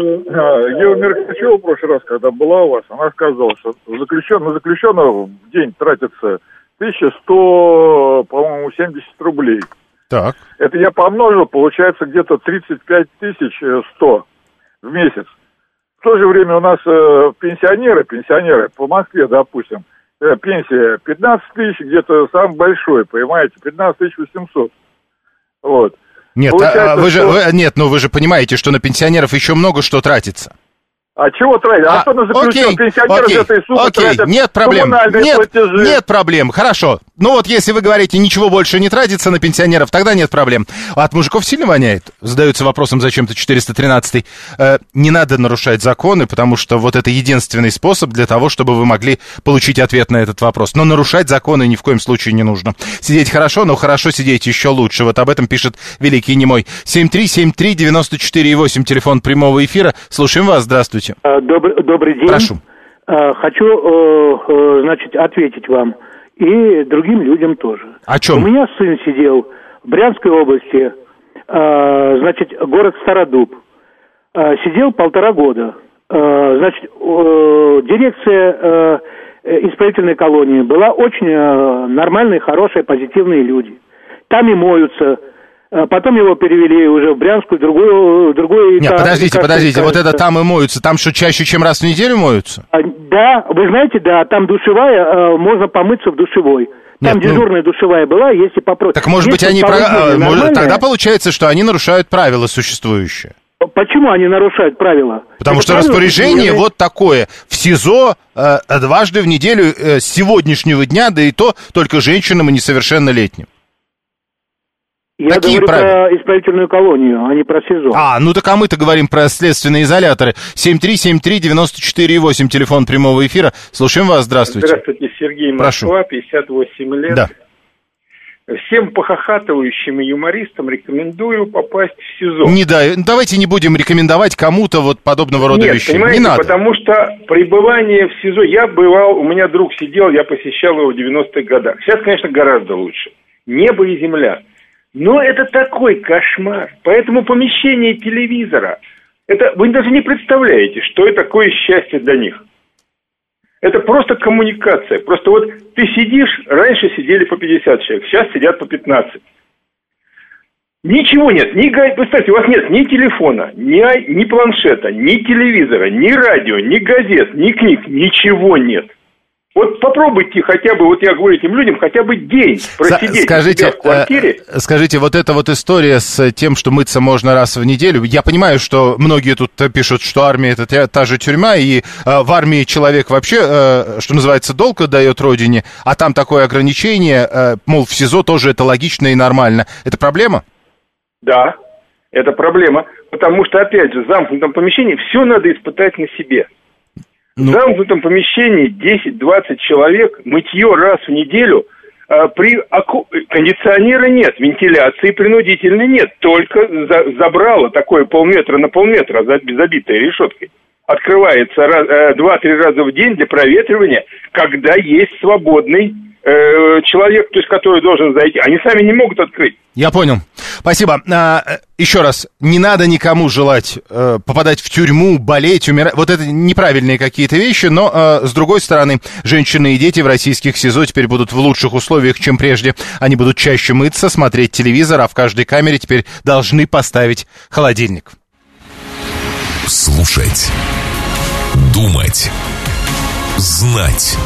э, Ева Меркачева в прошлый раз, когда была у вас, она сказала, что заключен, на заключенного в день тратится тысяча сто, по-моему, семьдесят рублей. Так. Это я помножил, получается где-то тридцать пять тысяч сто в месяц. В то же время у нас э, пенсионеры, пенсионеры по Москве, допустим, э, пенсия пятнадцать тысяч, где-то самый большой, понимаете, пятнадцать тысяч восемьсот. Вот. Нет, а, вы же, что... вы, нет, ну вы же понимаете, что на пенсионеров еще много что тратится. А чего тратить? А, а что на заключенных пенсионеров окей, этой суммы окей, тратят? Нет проблем, нет, платежи. Нет проблем, хорошо. Ну вот если вы говорите, ничего больше не тратится на пенсионеров, тогда нет проблем. А от мужиков сильно воняет? Задаются вопросом зачем-то четыреста тринадцатый. Э, не надо нарушать законы, потому что вот это единственный способ для того, чтобы вы могли получить ответ на этот вопрос. Но нарушать законы ни в коем случае не нужно. Сидеть хорошо, но хорошо сидеть еще лучше. Вот об этом пишет великий немой. семь три семь три девять четыре восемь, телефон прямого эфира. Слушаем вас, здравствуйте. Добрый, добрый день. Прошу. Хочу, значит, ответить вам и другим людям тоже. О чем? У меня сын сидел в Брянской области, значит, город Стародуб. Сидел полтора года. Значит, дирекция исправительной колонии была очень нормальные, хорошие, позитивные люди. Там и моются. Потом его перевели уже в Брянскую, другую, другую... Нет, подождите, подождите, вот это там и моются, там что, чаще, чем раз в неделю моются? Да, вы знаете, да, там душевая, можно помыться в душевой. Там Нет, дежурная ну... душевая была, если попросить. Так может быть они... Про... Может, тогда получается, что они нарушают правила существующие. почему они нарушают правила? Потому Это что правило распоряжение не- вот такое. В СИЗО э, дважды в неделю э, с сегодняшнего дня, да и то только женщинам и несовершеннолетним. Я Какие говорю правила? про исправительную колонию, а не про СИЗО. А, ну так а мы-то говорим про следственные изоляторы. семь три семь три девяносто четыре восемь, телефон прямого эфира. Слушаем вас, здравствуйте. Здравствуйте, Сергей, Прошу. Москва, пятьдесят восемь лет. Да. Всем похохатывающим и юмористам рекомендую попасть в СИЗО. Не да, давайте не будем рекомендовать кому-то вот подобного рода Нет, вещей. понимаете, Не надо. потому что пребывание в СИЗО, я бывал, у меня друг сидел, я посещал его в девяностых годах. Сейчас, конечно, гораздо лучше. Небо и земля. Но это такой кошмар. Поэтому помещение телевизора, это вы даже не представляете, что это такое счастье для них. Это просто коммуникация. Просто вот ты сидишь, раньше сидели по пятьдесят человек, сейчас сидят по пятнадцать. Ничего нет, ни, представьте, у вас нет ни телефона, ни, ни планшета, ни телевизора, ни радио, ни газет, ни книг, ничего нет. Вот попробуйте хотя бы, вот я говорю этим людям, хотя бы день просидеть Скажите, у себя в квартире. э, скажите, вот эта вот история с тем, что мыться можно раз в неделю, я понимаю, что многие тут пишут, что армия это та, та же тюрьма, и э, в армии человек вообще, э, что называется, долг отдает родине, а там такое ограничение, э, мол, в СИЗО тоже это логично и нормально. Это проблема? Да, это проблема, потому что, опять же, в замкнутом помещении все надо испытать на себе. В замкнутом помещении десять-двадцать человек, мытье раз в неделю, а, при оку... кондиционера нет, вентиляции принудительной нет, только за... забрало такое полметра на полметра, забитое решеткой. Открывается раз... два-три раза в день для проветривания, когда есть свободный э, человек, то есть который должен зайти. Они сами не могут открыть. Я понял. Спасибо. А, еще раз, не надо никому желать э, попадать в тюрьму, болеть, умирать. Вот это неправильные какие-то вещи, но, э, с другой стороны, женщины и дети в российских СИЗО теперь будут в лучших условиях, чем прежде. Они будут чаще мыться, смотреть телевизор, а в каждой камере теперь должны поставить холодильник. Слушать. Думать. Знать.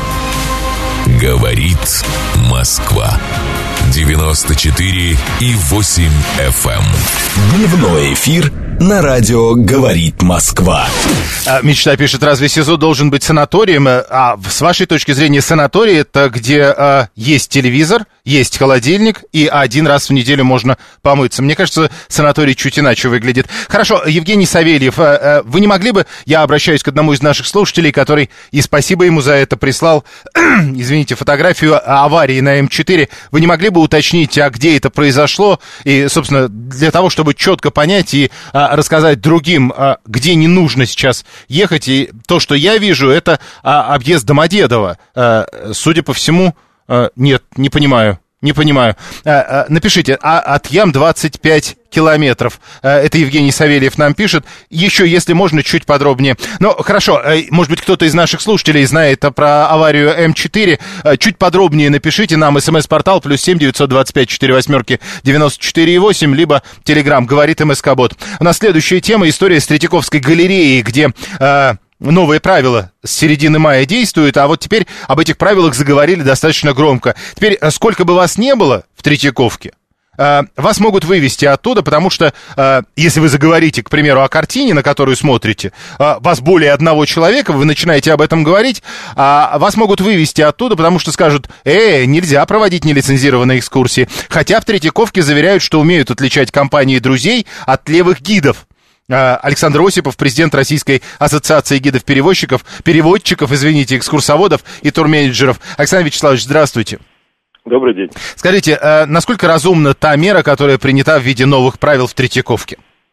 Говорит Москва. девяносто четыре и восемь эф эм. Дневной эфир на радио «Говорит Москва». А, Мечта пишет, разве СИЗО должен быть санаторием? А с вашей точки зрения санаторий это где а, есть телевизор, есть холодильник и один раз в неделю можно помыться. Мне кажется, санаторий чуть иначе выглядит. Хорошо, Евгений Савельев, а, а, вы не могли бы, я обращаюсь к одному из наших слушателей, который, и спасибо ему за это, прислал, извините, фотографию аварии на эм четыре. Вы не могли бы уточнить, а где это произошло? И, собственно, для того, чтобы четко понять и а, рассказать другим, а, где не нужно сейчас ехать. И то, что я вижу, это а, объезд Домодедово. А, судя по всему, а, нет, не понимаю. Не понимаю. А, а, напишите, а от ям двадцать пять километров. А, это Евгений Савельев нам пишет. Еще, если можно, чуть подробнее. Ну, хорошо, может быть, кто-то из наших слушателей знает про аварию эм четыре. Чуть подробнее напишите нам. СМС-портал плюс семь девятьсот двадцать пять четыре восьмерки девяносто четыре восемь, либо Телеграм, говорит МСК-бот. У нас следующая тема, история с Третьяковской галереей, где... А, новые правила с середины мая действуют, а вот теперь об этих правилах заговорили достаточно громко. Теперь, сколько бы вас не было в Третьяковке, вас могут вывести оттуда, потому что, если вы заговорите, к примеру, о картине, на которую смотрите, вас более одного человека, вы начинаете об этом говорить, а вас могут вывести оттуда, потому что скажут, э, нельзя проводить нелицензированные экскурсии. Хотя в Третьяковке заверяют, что умеют отличать компании друзей от левых гидов. Александр Осипов, президент Российской ассоциации гидов-перевозчиков, переводчиков, извините, экскурсоводов и турменеджеров. Александр Вячеславович, здравствуйте. Добрый день. Скажите, насколько разумна та мера, которая принята в виде новых правил в Третьяковке?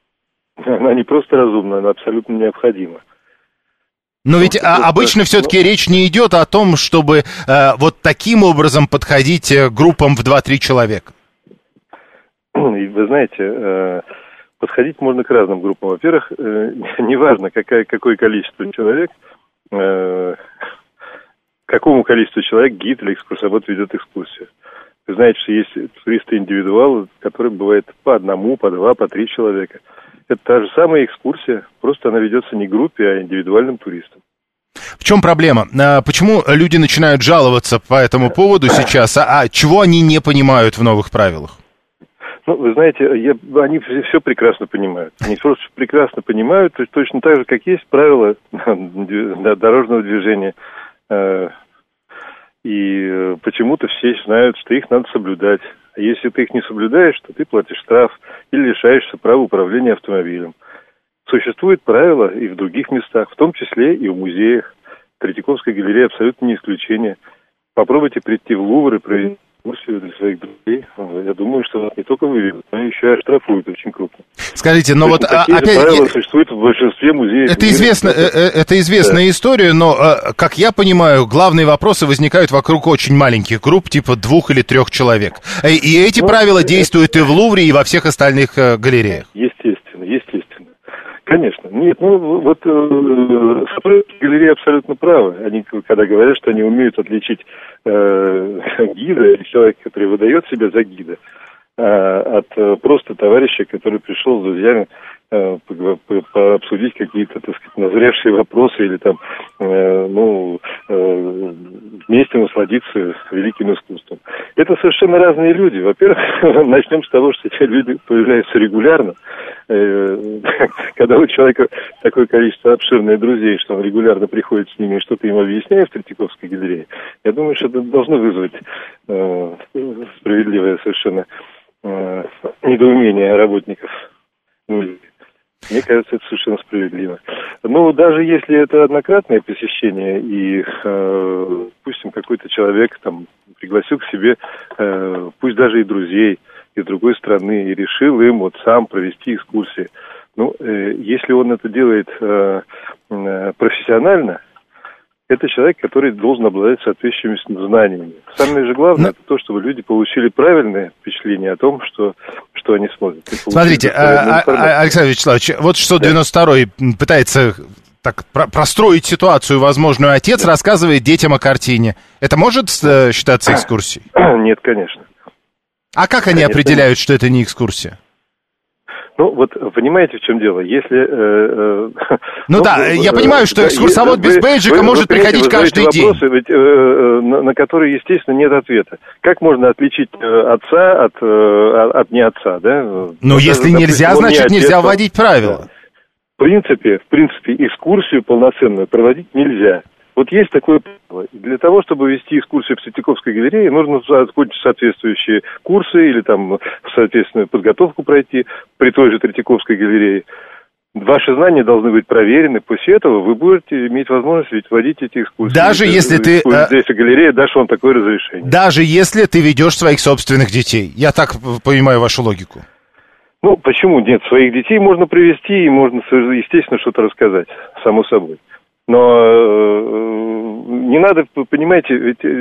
Она не просто разумна, она абсолютно необходима. Но ведь ну, обычно все-таки ну... речь не идет о том, чтобы э, вот таким образом подходить к группам в два-три человека. Вы знаете... Э... Подходить можно к разным группам. Во-первых, э, неважно, какая, какое количество человек, э, какому количеству человек гид или экскурсовод ведет экскурсию. Вы знаете, что есть туристы-индивидуалы, которые бывает по одному, по два, по три человека. Это та же самая экскурсия, просто она ведется не группе, а индивидуальным туристам. В чем проблема? Почему люди начинают жаловаться по этому поводу сейчас, а чего они не понимают в новых правилах? Ну, вы знаете, я, они все, все прекрасно понимают. Они просто прекрасно понимают, то есть точно так же, как есть правила дорожного движения. И почему-то все знают, что их надо соблюдать. А если ты их не соблюдаешь, то ты платишь штраф или лишаешься права управления автомобилем. Существуют правила и в других местах, в том числе и в музеях. Третьяковская галерея абсолютно не исключение. Попробуйте прийти в Лувр и провести экскурсию для своих друзей. Я думаю, что вас не только выведут, но еще и оштрафуют очень крупно. Скажите, но вот а, опять... правила существуют в большинстве музеев. Это, известно, это известная да. история, но, как я понимаю, главные вопросы возникают вокруг очень маленьких групп, типа двух или трех человек. И эти ну, правила это... действуют и в Лувре, и во всех остальных галереях. Естественно, естественно. Конечно. Нет, ну вот э, сотрудники галереи абсолютно правы. Они, когда говорят, что они умеют отличить э, гида или человека, который выдает себя за гида, э, от э, просто товарища, который пришел с друзьями э, по, по, по обсудить какие-то, так сказать, назревшие вопросы или там, э, ну, э, вместе насладиться великим искусством. Это совершенно разные люди. Во-первых, начнем с того, что эти люди появляются регулярно. Когда у человека такое количество обширных друзей, что он регулярно приходит с ними и что-то им объясняет в Третьяковской галерее, я думаю, что это должно вызвать э, справедливое совершенно э, недоумение работников. Мне кажется, это совершенно справедливо. Но даже если это однократное посещение, и, э, допустим, какой-то человек там пригласил к себе, э, пусть даже и друзей из другой страны, и решил им вот сам провести экскурсии. Ну, э, если он это делает э, э, профессионально, это человек, который должен обладать соответствующими знаниями. Самое же главное, Но... это то, чтобы люди получили правильное впечатление о том, что, что они смотрят. Смотрите, а, а, Александр Вячеславович, вот шестьсот девяносто второй да. пытается так про- простроить ситуацию возможную. Отец да. рассказывает детям о картине. Это может э, считаться экскурсией? Нет, конечно. А как они конечно. определяют, что это не экскурсия? Ну, вот, понимаете, в чем дело? Если... Э, э, ну, ну да, э, я понимаю, что экскурсовод без бейджика может вы, приходить вы каждый день. Вопросы, ведь, э, на, на которые, естественно, нет ответа. Как можно отличить э, отца от, э, от не отца, да? Ну, вот, если даже, нельзя, допустим, значит, не нельзя вводить правила. Да. В принципе, в принципе, экскурсию полноценную проводить нельзя. Вот есть такое правило. Для того, чтобы вести экскурсию в Третьяковской галерее, нужно закончить соответствующие курсы или там соответственную подготовку пройти при той же Третьяковской галерее. Ваши знания должны быть проверены. После этого вы будете иметь возможность ведь вводить эти экскурсии. Даже если ты... Здесь галерея даст вам такое разрешение. Даже если ты ведешь своих собственных детей. Я так понимаю вашу логику. Ну, почему нет? Своих детей можно привести и можно, естественно, что-то рассказать. Само собой. Но э, не надо, понимаете, ведь э,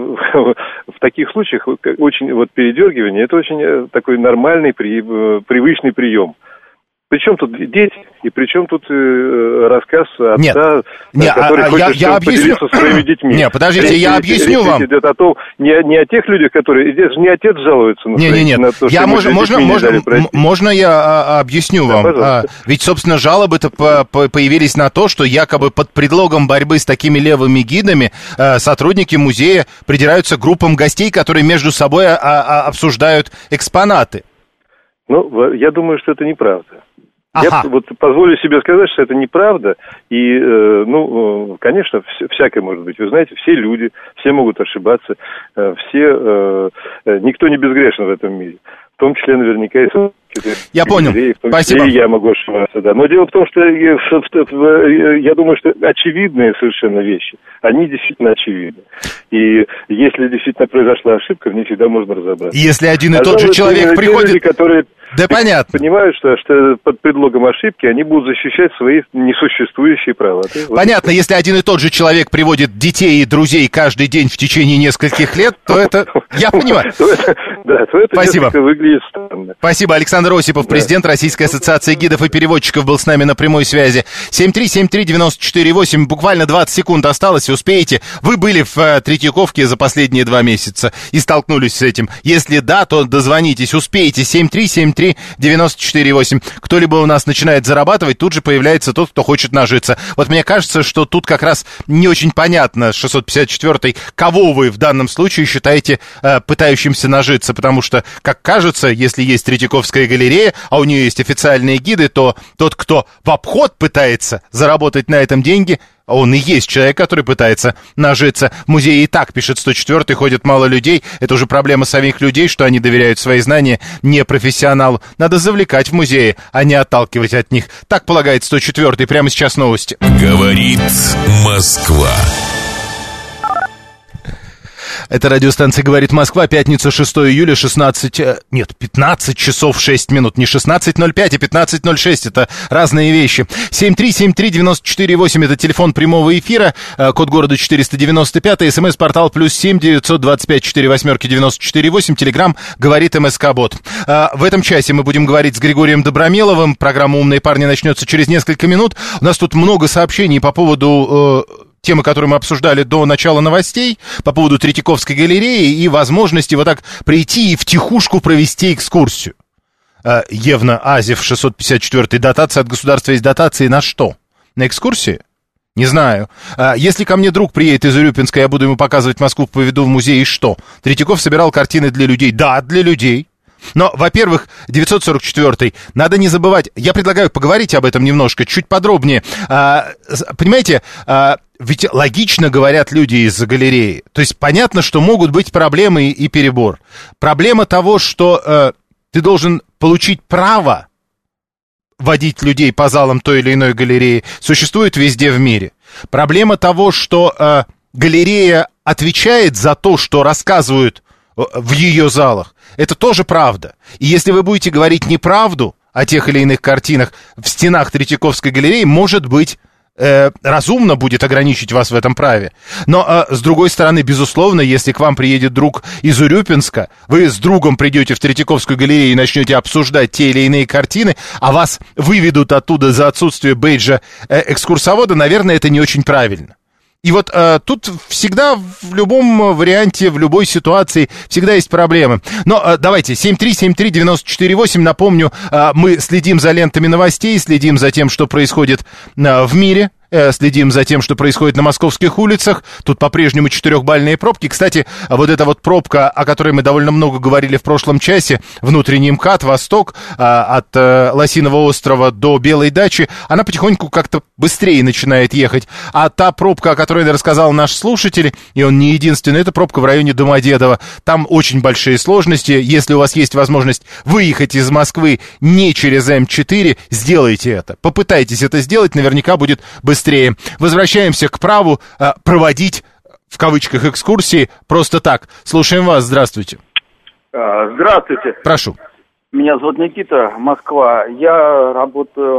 в таких случаях очень вот передергивание, это очень такой нормальный, при, э, привычный прием. Причем тут дети, и причем тут э, рассказ отца, Нет. Нет, который а, хочет я, я поделиться объясню... со своими детьми. Нет, подождите, речь, я объясню речь, вам. Речь идет о том, не, не о тех людях, которые... Здесь же не отец жалуется на, не, свои, не, нет. на то, я что можно, можно, можно, м- можно я а, объясню да, вам? А, ведь, собственно, жалобы-то по- по- появились на то, что якобы под предлогом борьбы с такими левыми гидами а, сотрудники музея придираются к группам гостей, которые между собой а, а, обсуждают экспонаты. Ну, я думаю, что это неправда. Ага. Я вот позволю себе сказать, что это неправда, и, э, ну, конечно, вс- всякое может быть. Вы знаете, все люди, все могут ошибаться, э, все, э, никто не безгрешен в этом мире, в том числе наверняка и... Я понял, людей, в том спасибо. числе и я могу ошибаться, да. Но дело в том, что я, я думаю, что очевидные совершенно вещи, они действительно очевидны. И если действительно произошла ошибка, в ней всегда можно разобраться. Если один и а тот же человек приходит... Люди, которые да понятно. Понимают, что, что под предлогом ошибки они будут защищать свои несуществующие права. Понятно, вот. Если один и тот же человек приводит детей и друзей каждый день в течение нескольких лет, то это... Я понимаю. Да, то это несколько выглядит странно. Спасибо. Александр Осипов, президент Российской ассоциации гидов и переводчиков, был с нами на прямой связи. семь три семь три девять четыре восемь. Буквально двадцать секунд осталось, успеете. Вы были в э, Третьяковке за последние два месяца и столкнулись с этим. Если да, то дозвонитесь, успеете. семь три семь три девяносто четыре восемь. Кто-либо у нас начинает зарабатывать, тут же появляется тот, кто хочет нажиться. Вот мне кажется, что тут как раз не очень понятно, шестьсот пятьдесят четвёртый, кого вы в данном случае считаете э, пытающимся нажиться, потому что, как кажется, если есть Третьяковская галерея, а у нее есть официальные гиды, то тот, кто в обход пытается заработать на этом деньги, он и есть человек, который пытается нажиться. В музее и так, пишет сто четвёртый, ходит мало людей. Это уже проблема самих людей, что они доверяют свои знания не профессионалу. Надо завлекать в музее, а не отталкивать от них. Так полагает сто четвёртый. Прямо сейчас новости. Говорит Москва. Это радиостанция «Говорит Москва», пятница, шестое июля, шестнадцать... Нет, пятнадцать часов шесть минут. Не шестнадцать ноль пять, а пятнадцать ноль шесть. Это разные вещи. семь три семь три девяносто четыре восемь. Это телефон прямого эфира. Код города четыреста девяносто пять. СМС-портал плюс семь девятьсот двадцать пять четыре восьмерки девяносто четыре восемь. Телеграм «Говорит МСК-бот». В этом часе мы будем говорить с Григорием Добромеловым. Программа «Умные парни» начнется через несколько минут. У нас тут много сообщений по поводу... темы, которую мы обсуждали до начала новостей, по поводу Третьяковской галереи и возможности вот так прийти и втихушку провести экскурсию. Евна Азев, шестьсот пятьдесят четвёртый, дотация от государства есть дотации на что? На экскурсии? Не знаю. Если ко мне друг приедет из Урюпинска, я буду ему показывать Москву, поведу в музей, и что? Третьяков собирал картины для людей. Да, для людей. Но, во-первых, девятьсот сорок четвёртый, надо не забывать, я предлагаю поговорить об этом немножко, чуть подробнее. А, понимаете, а, ведь логично говорят люди из галереи. То есть понятно, что могут быть проблемы и, и перебор. Проблема того, что а, ты должен получить право водить людей по залам той или иной галереи, существует везде в мире. Проблема того, что а, галерея отвечает за то, что рассказывают в ее залах, это тоже правда. И если вы будете говорить неправду о тех или иных картинах в стенах Третьяковской галереи, может быть, э, разумно будет ограничить вас в этом праве. Но, э, с другой стороны, безусловно, если к вам приедет друг из Урюпинска, вы с другом придете в Третьяковскую галерею и начнете обсуждать те или иные картины, а вас выведут оттуда за отсутствие бейджа э, экскурсовода, наверное, это не очень правильно. И вот э, тут всегда в любом варианте, в любой ситуации всегда есть проблемы. Но э, давайте, семь три семь три девяносто четыре восемь, напомню, э, мы следим за лентами новостей, следим за тем, что происходит э, в мире. Следим за тем, что происходит на московских улицах. Тут по-прежнему четырехбальные пробки. Кстати, вот эта вот пробка, о которой мы довольно много говорили в прошлом часе, внутренний МКАД, Восток, от Лосиного острова до Белой дачи, она потихоньку как-то быстрее начинает ехать. А та пробка, о которой рассказал наш слушатель, и он не единственный, это пробка в районе Домодедово. Там очень большие сложности. Если у вас есть возможность выехать из Москвы не через эм четыре, сделайте это. Попытайтесь это сделать, наверняка будет быстрее. Быстрее. Возвращаемся к праву а, проводить, в кавычках, экскурсии просто так. Слушаем вас. Здравствуйте. Здравствуйте. Прошу. Меня зовут Никита, Москва. Я работаю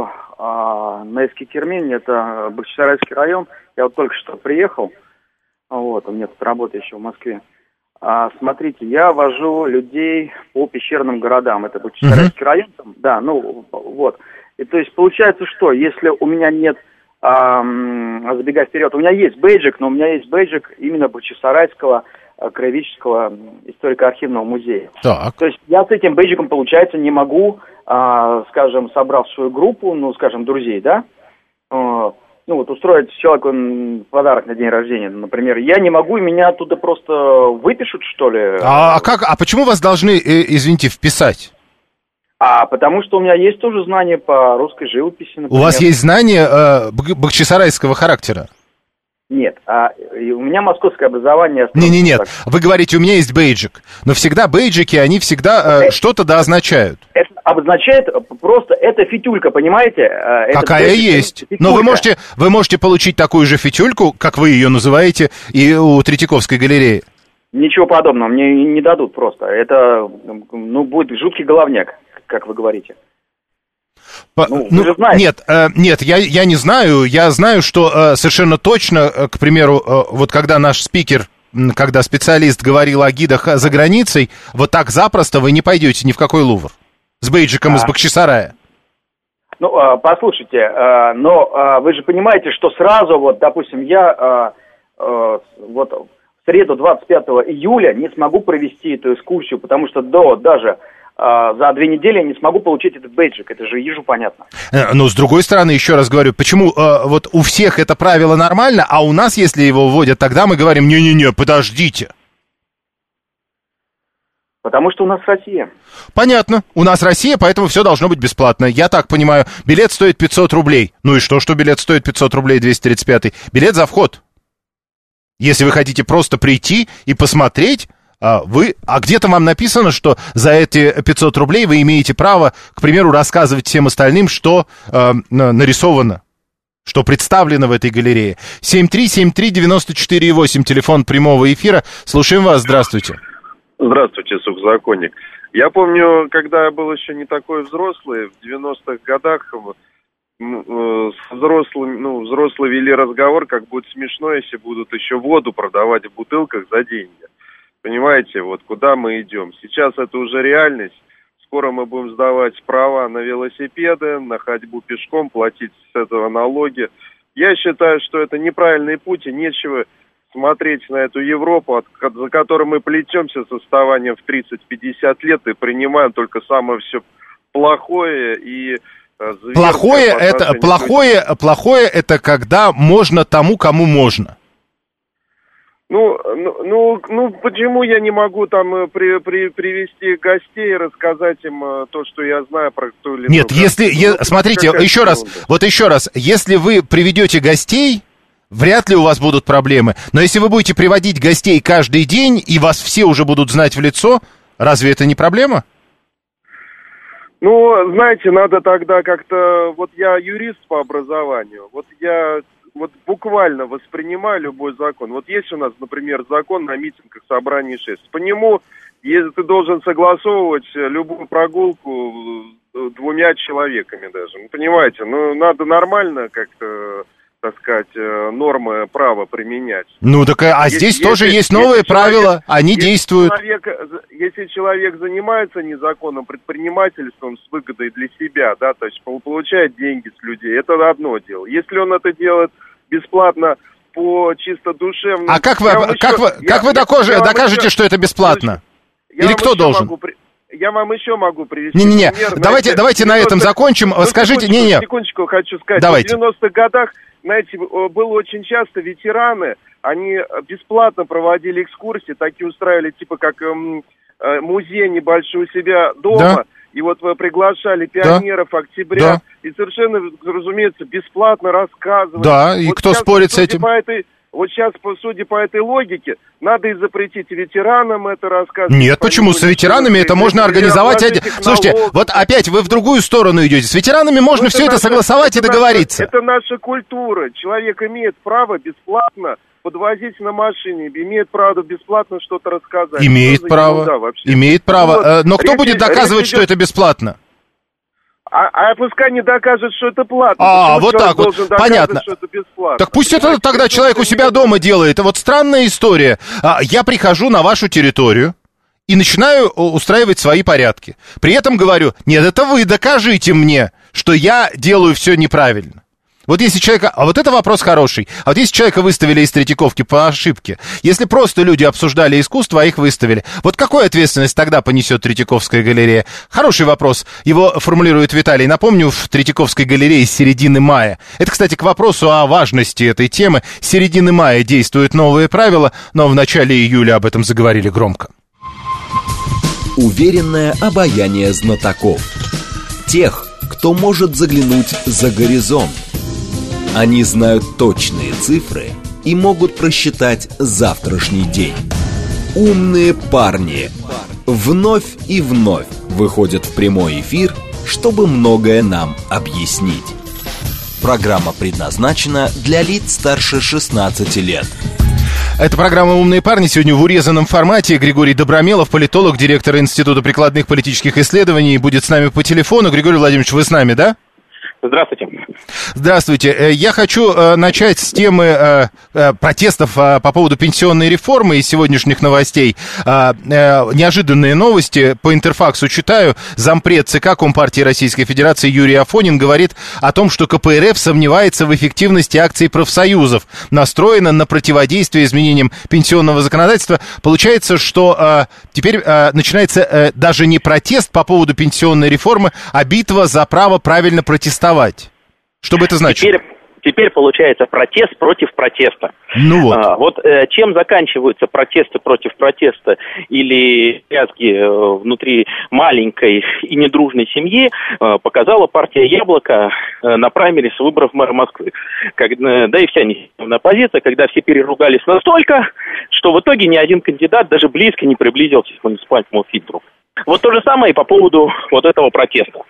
а, на Эскитермене, это Бахчисарайский район. Я вот только что приехал. Вот, у меня тут работа еще в Москве. А, смотрите, я вожу людей по пещерным городам. Это Бахчисарайский uh-huh. район. Там, да, ну, вот. И то есть получается, что если у меня нет А, забегая вперед, у меня есть бейджик, но у меня есть бейджик именно Бахчисарайского краеведческого историко-архивного музея. Так. То есть я с этим бейджиком, получается, не могу, а, скажем, собрав свою группу, ну, скажем, друзей, да, а, ну, вот устроить человеку подарок на день рождения, например, я не могу, и меня оттуда просто выпишут, что ли. А, а как, а почему вас должны, извините, вписать? А потому что у меня есть тоже знания по русской живописи, например. У вас есть знания э, бахчисарайского характера? Нет, а у меня московское образование. Не, не, нет. Вы говорите, у меня есть бейджик, но всегда бейджики, они всегда э, что-то да означают. Это обозначает просто это фитюлька, понимаете? Это какая бейджик, есть. Это но вы можете, вы можете получить такую же фитюльку, как вы ее называете, и у Третьяковской галереи. Ничего подобного, мне не дадут просто. Это, ну, будет жуткий головняк, как вы говорите. По, ну, ну, нет, э, нет, я, я не знаю. Я знаю, что э, совершенно точно, э, к примеру, э, вот когда наш спикер, когда специалист говорил о гидах за границей, вот так запросто вы не пойдете ни в какой Лувр с бейджиком а. из Бахчисарая. Ну, э, послушайте, э, но э, вы же понимаете, что сразу, вот, допустим, я э, э, вот в среду двадцать пятого июля не смогу провести эту экскурсию, потому что до даже за две недели я не смогу получить этот бейджик. Это же ежу понятно. Но с другой стороны, еще раз говорю, почему э, вот у всех это правило нормально, а у нас, если его вводят, тогда мы говорим, не-не-не, подождите. Потому что у нас Россия. Понятно. У нас Россия, поэтому все должно быть бесплатно. Я так понимаю, билет стоит пятьсот рублей. Ну и что, что билет стоит пятьсот рублей, двести тридцать пятый? Билет за вход. Если вы хотите просто прийти и посмотреть, а, вы, а где-то вам написано, что за эти пятьсот рублей вы имеете право, к примеру, рассказывать всем остальным, что э, нарисовано, что представлено в этой галерее. семь три семь три девяносто четыре восемь, телефон прямого эфира. Слушаем вас, здравствуйте. Здравствуйте, сухозаконник. Я помню, когда я был еще не такой взрослый, в девяностых годах с взрослыми, ну, взрослые вели разговор, как будет смешно, если будут еще воду продавать в бутылках за деньги. Понимаете, вот куда мы идем. Сейчас это уже реальность. Скоро мы будем сдавать права на велосипеды, на ходьбу пешком, платить с этого налоги. Я считаю, что это неправильный путь, и нечего смотреть на эту Европу, за которой мы плетемся с отставанием в тридцать-пятьдесят лет и принимаем только самое все плохое и плохое это плохое, плохое это когда можно тому, кому можно. Ну, ну, ну, ну, почему я не могу там при, при, привести гостей и рассказать им то, что я знаю про ту или иную? Нет, если, я, смотрите, еще раз, вот еще раз, если вы приведете гостей, вряд ли у вас будут проблемы. Но если вы будете приводить гостей каждый день, и вас все уже будут знать в лицо, разве это не проблема? Ну, знаете, надо тогда как-то... Вот я юрист по образованию, вот я вот буквально воспринимаю любой закон. Вот есть у нас, например, закон на митингах, собрании шествий. По нему, если ты должен согласовывать любую прогулку двумя человеками даже. Ну, понимаете, ну, надо нормально как-то... так сказать, нормы права применять. Ну, так, а если, здесь тоже если, есть новые правила, человек, они если действуют. Человек, если человек занимается незаконным предпринимательством с выгодой для себя, да, то есть получает деньги с людей, это одно дело. Если он это делает бесплатно по чисто душевному... А как вы, как еще, вы, я, как вы докажете, я докажете еще, что это бесплатно? Или кто должен? Могу, я вам еще могу привести Не-не-не, пример. давайте, давайте на этом закончим. Ну, Скажите, не-не. Секундочку, хочу сказать. Давайте. В девяностых годах, знаете, было очень часто ветераны, они бесплатно проводили экскурсии, такие устраивали, типа как эм, э, музей небольшой у себя дома. Да. И вот вы приглашали пионеров, да. Октября, да. И совершенно, разумеется, бесплатно рассказывали. Да, и вот кто сейчас, спорит с этим? По этой, вот сейчас, судя по этой логике, надо и запретить ветеранам это рассказывать. Нет, почему? С ветеранами это можно организовать. Слушайте, вот опять вы в другую сторону идете. С ветеранами можно ну, все это, это согласовать это и договориться. Наша, это наша культура. Человек имеет право бесплатно подвозить на машине, имеет право бесплатно что-то рассказать. Имеет право, имеет право. Вот, Но кто речь, будет доказывать, идет... что это бесплатно? А, а пускай не докажет, что это платно. А, вот так вот, понятно. Что это бесплатно. Так пусть это тогда человек у себя дома делает. Вот странная история. Я прихожу на вашу территорию и начинаю устраивать свои порядки. При этом говорю, нет, это вы докажите мне, что я делаю все неправильно. Вот если человека... А вот это вопрос хороший. А вот если человека выставили из Третьяковки по ошибке, если просто люди обсуждали искусство, а их выставили, вот какую ответственность тогда понесет Третьяковская галерея? Хороший вопрос. Его формулирует Виталий. Напомню, в Третьяковской галерее с середины мая. Это, кстати, к вопросу о важности этой темы. С середины мая действуют новые правила, но в начале июля об этом заговорили громко. Уверенное обаяние знатоков. Тех, кто может заглянуть за горизонт. Они знают точные цифры и могут просчитать завтрашний день. Умные парни вновь и вновь выходят в прямой эфир, чтобы многое нам объяснить. Программа предназначена для лиц старше шестнадцати лет. Это программа «Умные парни». Сегодня в урезанном формате. Григорий Добромелов, политолог, директор Института прикладных политических исследований, будет с нами по телефону. Григорий Владимирович, вы с нами, да? Здравствуйте. Здравствуйте. Я хочу э, начать с темы э, э, протестов э, по поводу пенсионной реформы из сегодняшних новостей. Э, э, неожиданные новости по Интерфаксу читаю. Зампред ЦК Компартии Российской Федерации Юрий Афонин говорит о том, что ка пэ эр эф сомневается в эффективности акций профсоюзов, настроена на противодействие изменениям пенсионного законодательства. Получается, что э, теперь э, начинается э, даже не протест по поводу пенсионной реформы, а битва за право правильно протестовать. Что бы это значило? Теперь, теперь получается протест против протеста. Ну вот. А, вот э, чем заканчиваются протесты против протеста или дрязги э, внутри маленькой и недружной семьи, э, показала партия «Яблоко» э, на праймерис выборов мэра Москвы. Как, э, да и вся несистемная оппозиция, когда все переругались настолько, что в итоге ни один кандидат даже близко не приблизился к муниципальному фильтру. Вот то же самое и по поводу вот этого протеста.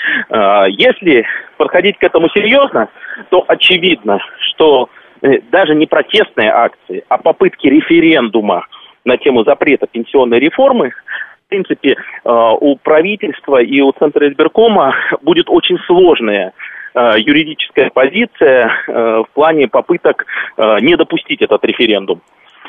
Если подходить к этому серьезно, то очевидно, что даже не протестные акции, а попытки референдума на тему запрета пенсионной реформы, в принципе, у правительства и у Центра избиркома будет очень сложная юридическая позиция в плане попыток не допустить этот референдум.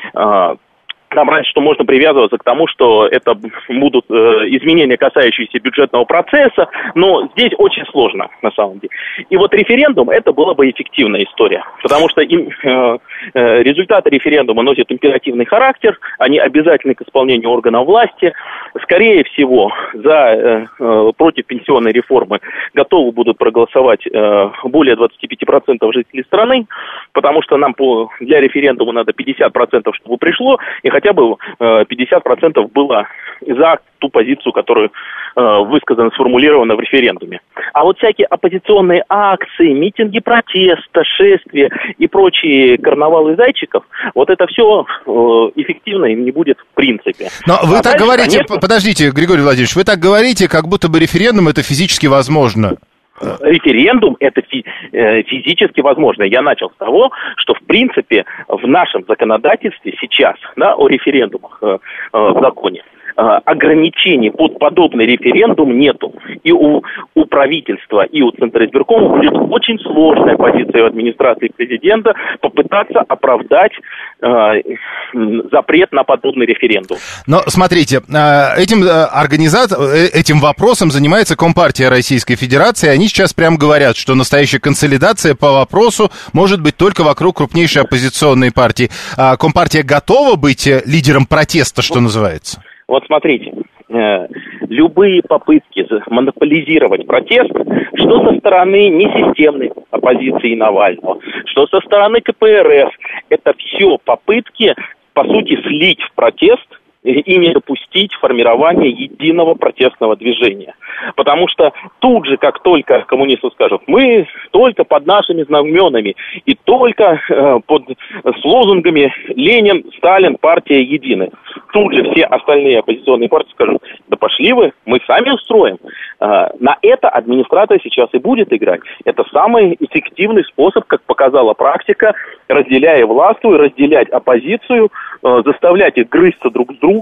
Нам раньше, что можно привязываться к тому, что это будут э, изменения, касающиеся бюджетного процесса, но здесь очень сложно, на самом деле. И вот референдум, это была бы эффективная история, потому что им, э, э, результаты референдума носят императивный характер, они обязательны к исполнению органов власти. Скорее всего, за, э, против пенсионной реформы готовы будут проголосовать э, более двадцать пять процентов жителей страны, потому что нам по, для референдума надо пятьдесят процентов, чтобы пришло, и хотя бы пятьдесят процентов было за ту позицию, которая э, высказана, сформулирована в референдуме. А вот всякие оппозиционные акции, митинги протеста, шествия и прочие карнавалы зайчиков, вот это все э, эффективно и не будет в принципе. Но вы а так дальше, говорите, конечно... подождите, Григорий Владимирович, вы так говорите, как будто бы референдум это физически возможно. Референдум это фи- физически возможно. Я начал с того, что в принципе в нашем законодательстве сейчас, да, о референдумах э, э, в законе, э, ограничений под подобный референдум нету. И у, у правительства, и у Центра избиркома будет очень сложная позиция администрации президента попытаться оправдать э, запрет на подобный референдум. Но смотрите, этим, организат... этим вопросом занимается Компартия Российской Федерации. Они сейчас прямо говорят, что настоящая консолидация по вопросу может быть только вокруг крупнейшей оппозиционной партии. Компартия готова быть лидером протеста, что называется? Вот смотрите, любые попытки монополизировать протест, что со стороны несистемной оппозиции Навального, что со стороны ка пэ эр эф, это все попытки, по сути, слить в протест и не допустить формирования единого протестного движения. Потому что тут же, как только коммунисты скажут, мы только под нашими знаменами и только э, под с лозунгами Ленин, Сталин, партия едины, тут же все остальные оппозиционные партии скажут, да пошли вы, мы сами устроим. Э, на это администрация сейчас и будет играть. Это самый эффективный способ, как показала практика, разделяя властву и разделять оппозицию, э, заставлять их грызться друг с другом,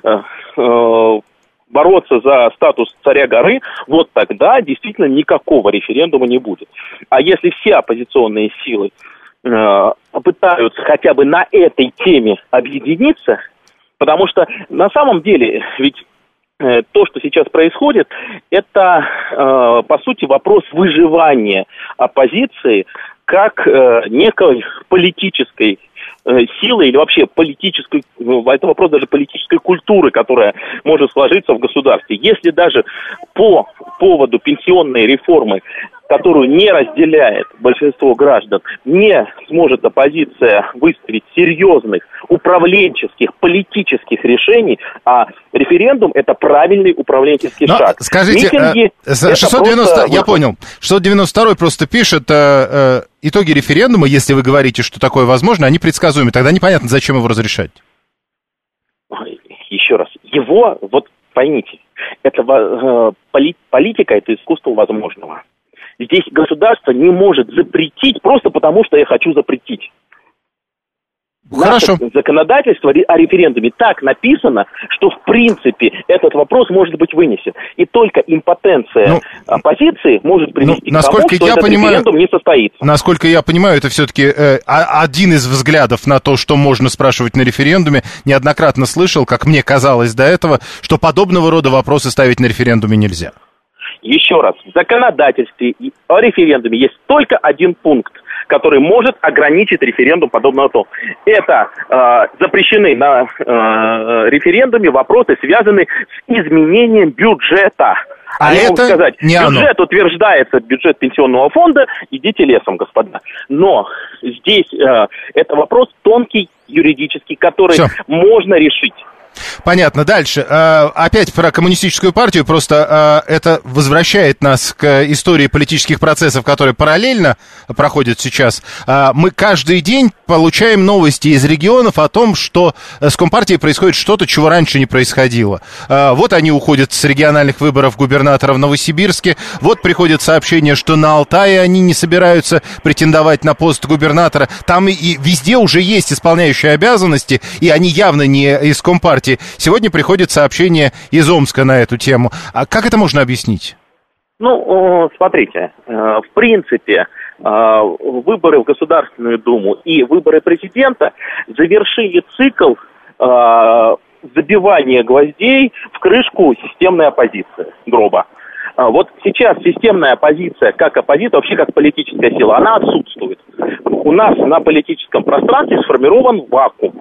бороться за статус царя горы, вот тогда действительно никакого референдума не будет. А если все оппозиционные силы э, попытаются хотя бы на этой теме объединиться, потому что на самом деле ведь э, то, что сейчас происходит, это э, по сути вопрос выживания оппозиции как э, некой политической силы или вообще политической, это вопрос даже политической культуры, которая может сложиться в государстве. Если даже по поводу пенсионной реформы, которую не разделяет большинство граждан, не сможет оппозиция выставить серьезных управленческих, политических решений, а референдум – это правильный управленческий Но, шаг. Скажите, Митинги, шестьсот девяносто, я понял, шестьсот девяносто второй просто пишет, э, э, итоги референдума, если вы говорите, что такое возможно, они предсказуемы, тогда непонятно, зачем его разрешать. Еще раз, его, вот поймите, это э, поли, политика – это искусство возможного. Здесь государство не может запретить просто потому, что я хочу запретить. Хорошо. Наше законодательство о референдуме так написано, что в принципе этот вопрос может быть вынесен. И только импотенция ну, оппозиции может привести ну, к тому, что я этот понимаю, референдум не состоится. Насколько я понимаю, это все-таки э, один из взглядов на то, что можно спрашивать на референдуме. Неоднократно слышал, как мне казалось до этого, что подобного рода вопросы ставить на референдуме нельзя. Еще раз, в законодательстве о референдуме есть только один пункт, который может ограничить референдум подобного тона. Это э, запрещены на э, референдуме вопросы, связанные с изменением бюджета. А Они это могут сказать, не бюджет оно. утверждается, бюджет пенсионного фонда, идите лесом, господа. Но здесь э, это вопрос тонкий, юридический, который Всё. можно решить. Понятно. Дальше. Опять про коммунистическую партию. Просто это возвращает нас к истории политических процессов, которые параллельно проходят сейчас. Мы каждый день получаем новости из регионов о том, что с Компартией происходит что-то, чего раньше не происходило. Вот они уходят с региональных выборов губернатора в Новосибирске. Вот приходят сообщения, что на Алтае они не собираются претендовать на пост губернатора. Там и везде уже есть исполняющие обязанности, и они явно не из Компартии. Сегодня приходит сообщение из Омска на эту тему. А как это можно объяснить? Ну, смотрите, в принципе, выборы в Государственную Думу и выборы президента завершили цикл забивания гвоздей в крышку системной оппозиции, гроба. Вот сейчас системная оппозиция, как оппозиция, вообще как политическая сила, она отсутствует. У нас на политическом пространстве сформирован вакуум.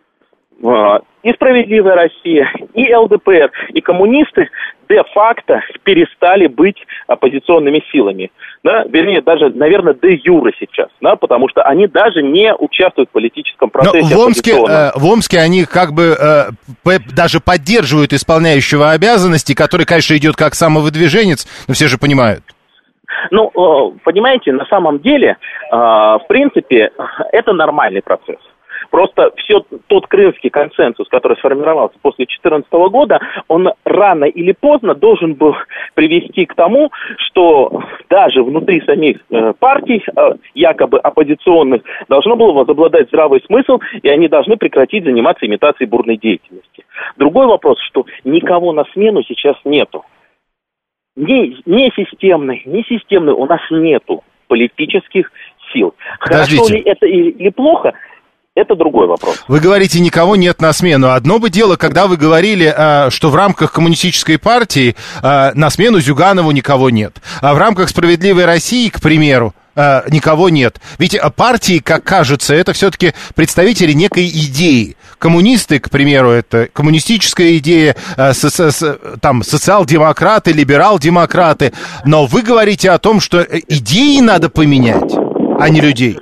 И «Справедливая Россия», и эл дэ пэ эр, и коммунисты де-факто перестали быть оппозиционными силами. Да? Вернее, даже, наверное, де-юре сейчас, да? Потому что они даже не участвуют в политическом процессе. Но в Омске, э, в Омске они как бы э, п- даже поддерживают исполняющего обязанности, который, конечно, идет как самовыдвиженец, но все же понимают. Ну, понимаете, на самом деле, в принципе, это нормальный процесс. Просто все тот крымский консенсус, который сформировался после две тысячи четырнадцатого года, он рано или поздно должен был привести к тому, что даже внутри самих э, партий, э, якобы оппозиционных, должно было возобладать здравый смысл, и они должны прекратить заниматься имитацией бурной деятельности. Другой вопрос, что никого на смену сейчас нету. Ни, ни системной, ни системной у нас нету политических сил. Подождите. Хорошо ли это или плохо? Это другой вопрос. Вы говорите, никого нет на смену. Одно бы дело, когда вы говорили, что в рамках коммунистической партии на смену Зюганову никого нет. А в рамках «Справедливой России», к примеру, никого нет. Ведь партии, как кажется, это все-таки представители некой идеи. Коммунисты, к примеру, это коммунистическая идея, там, социал-демократы, либерал-демократы. Но вы говорите о том, что идеи надо поменять, а не людей.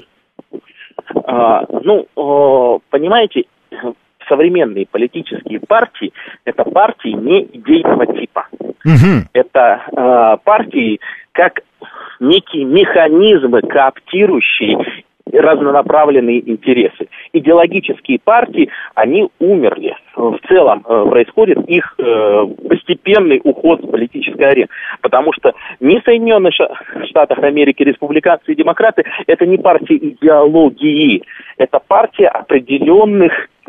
А, ну, понимаете, современные политические партии – это партии не идейного типа. Угу. Это э, партии как некие механизмы, кооптирующие разнонаправленные интересы. Идеологические партии, они умерли. В целом э, происходит их э, постепенный уход с политической арены. Потому что ни Соединенных Штатах Америки, республиканцы и демократы – это не партия идеологии. Это партия определенных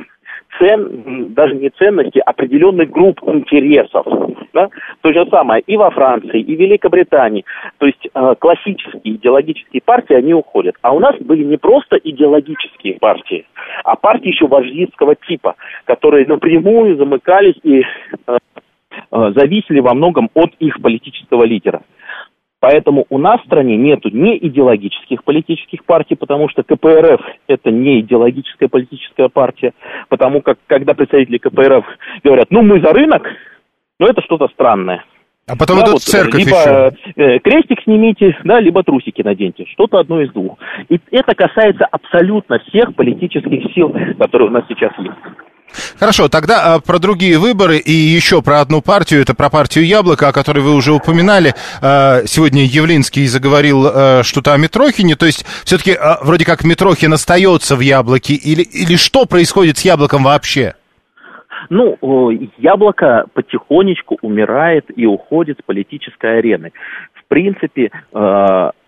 цен, даже не ценностей, определенных групп интересов. Да? То же самое и во Франции, и в Великобритании. То есть э, классические идеологические партии, они уходят. А у нас были не просто идеологические партии, а партии еще вождистского типа, которые напрямую замыкались и э, э, зависели во многом от их политического лидера. Поэтому у нас в стране нету ни идеологических политических партий, потому что ка пэ эр эф – это не идеологическая политическая партия, потому как, когда представители ка пэ эр эф говорят, ну, мы за рынок, ну, это что-то странное. А потом да, идут вот, в церковь либо еще. крестик снимите, да, либо трусики наденьте, что-то одно из двух. И это касается абсолютно всех политических сил, которые у нас сейчас есть. Хорошо, тогда а, про другие выборы и еще про одну партию, это про партию «Яблоко», о которой вы уже упоминали. А, сегодня Явлинский заговорил а, что-то о Митрохине, то есть все-таки а, вроде как Митрохин остается в «Яблоке», или, или что происходит с «Яблоком» вообще? Ну, «Яблоко» потихонечку умирает и уходит с политической арены. В принципе,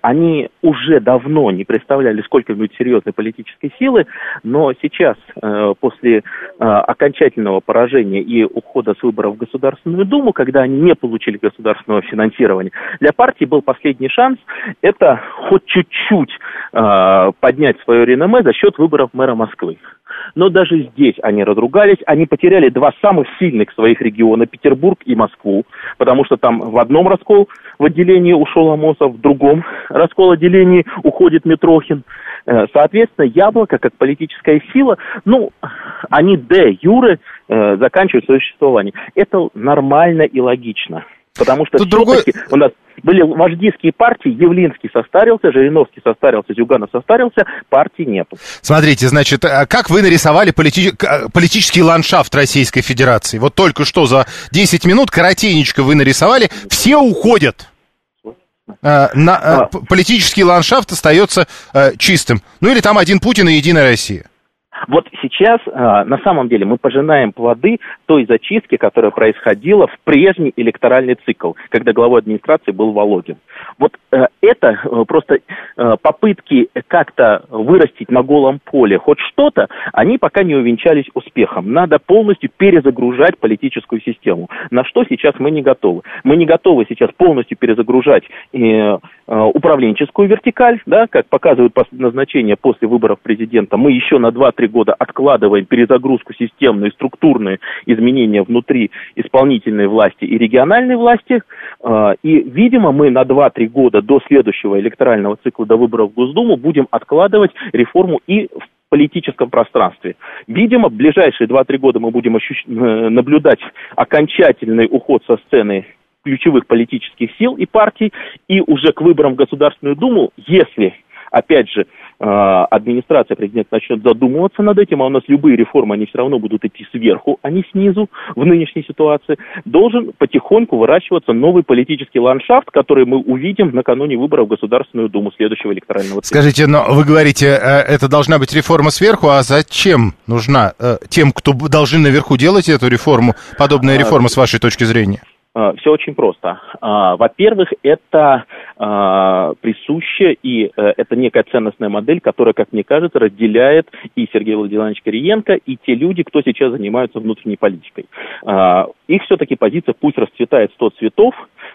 они уже давно не представляли сколько-нибудь серьезной политической силы, но сейчас, э, после э, окончательного поражения и ухода с выборов в Государственную Думу, когда они не получили государственного финансирования, для партии был последний шанс это хоть чуть-чуть э, поднять свое реноме за счет выборов мэра Москвы. Но даже здесь они разругались, они потеряли два самых сильных своих региона, Петербург и Москву, потому что там в одном раскол в отделении ушел Амосов, в другом раскол отделении уходит Митрохин. Соответственно, Яблоко, как политическая сила, ну, они де юре э, заканчивают свое существование. Это нормально и логично. Потому что все-таки другой... у нас были вождистские партии, Явлинский состарился, Жириновский состарился, Зюганов состарился, партии нету. Смотрите, значит, как вы нарисовали полити... политический ландшафт Российской Федерации? Вот только что за десять минут коротенечко вы нарисовали, все уходят. На, а. Политический ландшафт остается чистым. Ну или там один Путин и Единая Россия. Вот сейчас, на самом деле, мы пожинаем плоды той зачистки, которая происходила в прежний электоральный цикл, когда главой администрации был Володин. Вот это просто попытки как-то вырастить на голом поле хоть что-то, они пока не увенчались успехом. Надо полностью перезагружать политическую систему, на что сейчас мы не готовы. Мы не готовы сейчас полностью перезагружать управленческую вертикаль, да, как показывают назначения после выборов президента. Мы еще на два-три года откладываем перезагрузку системную и структурные изменения внутри исполнительной власти и региональной власти. И, видимо, мы на два-три года до следующего электорального цикла, до выборов в Госдуму, будем откладывать реформу и в политическом пространстве. Видимо, в ближайшие два-три года мы будем ощущ... наблюдать окончательный уход со сцены ключевых политических сил и партий, и уже к выборам в Государственную Думу, если, опять же, администрация президента начнет задумываться над этим, а у нас любые реформы, они все равно будут идти сверху, а не снизу в нынешней ситуации, должен потихоньку выращиваться новый политический ландшафт, который мы увидим накануне выборов в Государственную Думу следующего электорального цикла. Скажите, но вы говорите, это должна быть реформа сверху, а зачем нужна тем, кто должны наверху делать эту реформу, подобная реформа с вашей точки зрения? Все очень просто. Во-первых, это присуще, и это некая ценностная модель, которая, как мне кажется, разделяет и Сергей Владимирович Кириенко, и те люди, кто сейчас занимаются внутренней политикой. Их все-таки позиция «пусть расцветает сто цветов»,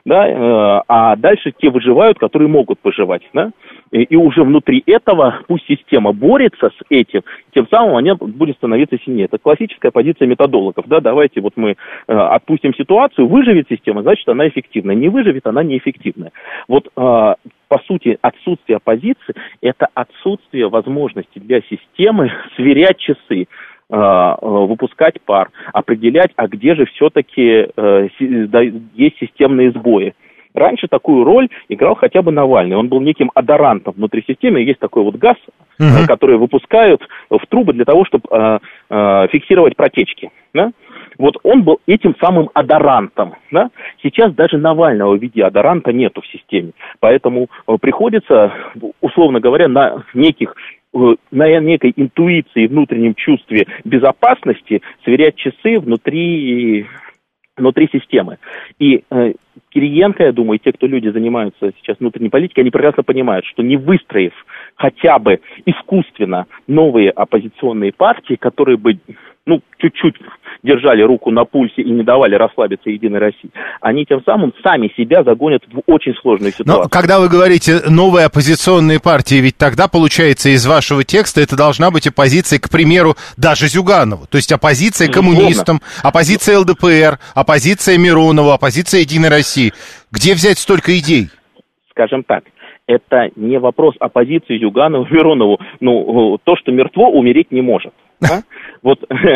да, а дальше те выживают, которые могут выживать, да, и, и уже внутри этого пусть система борется с этим, тем самым она будет становиться сильнее. Это классическая позиция методологов, да, давайте вот мы э, отпустим ситуацию, выживет система, значит она эффективна, не выживет, она неэффективная. Вот э, по сути отсутствие оппозиции – это отсутствие возможности для системы сверять часы, выпускать пар, определять, а где же все-таки э, есть системные сбои. Раньше такую роль играл хотя бы Навальный. Он был неким адорантом внутри системы. Есть такой вот газ, uh-huh. который выпускают в трубы для того, чтобы э, э, фиксировать протечки. Да? Вот он был этим самым адорантом. Да? Сейчас даже Навального в виде адоранта нету в системе. Поэтому э, приходится, условно говоря, на неких на некой интуиции, внутреннем чувстве безопасности сверять часы внутри, внутри системы. И э, Кириенко, я думаю, и те, кто люди занимаются сейчас внутренней политикой, они прекрасно понимают, что не выстроив хотя бы искусственно новые оппозиционные партии, которые бы, ну, чуть-чуть держали руку на пульсе и не давали расслабиться Единой России, они тем самым сами себя загонят в очень сложную ситуацию. Но когда вы говорите «новые оппозиционные партии», ведь тогда, получается, из вашего текста это должна быть оппозиция, к примеру, даже Зюганову. То есть оппозиция коммунистам, оппозиция эл дэ пэ эр, оппозиция Миронову, оппозиция Единой России. Где взять столько идей? Скажем так, это не вопрос оппозиции Зюганову, Миронову. Ну, то, что мертво, умереть не может. А? Вот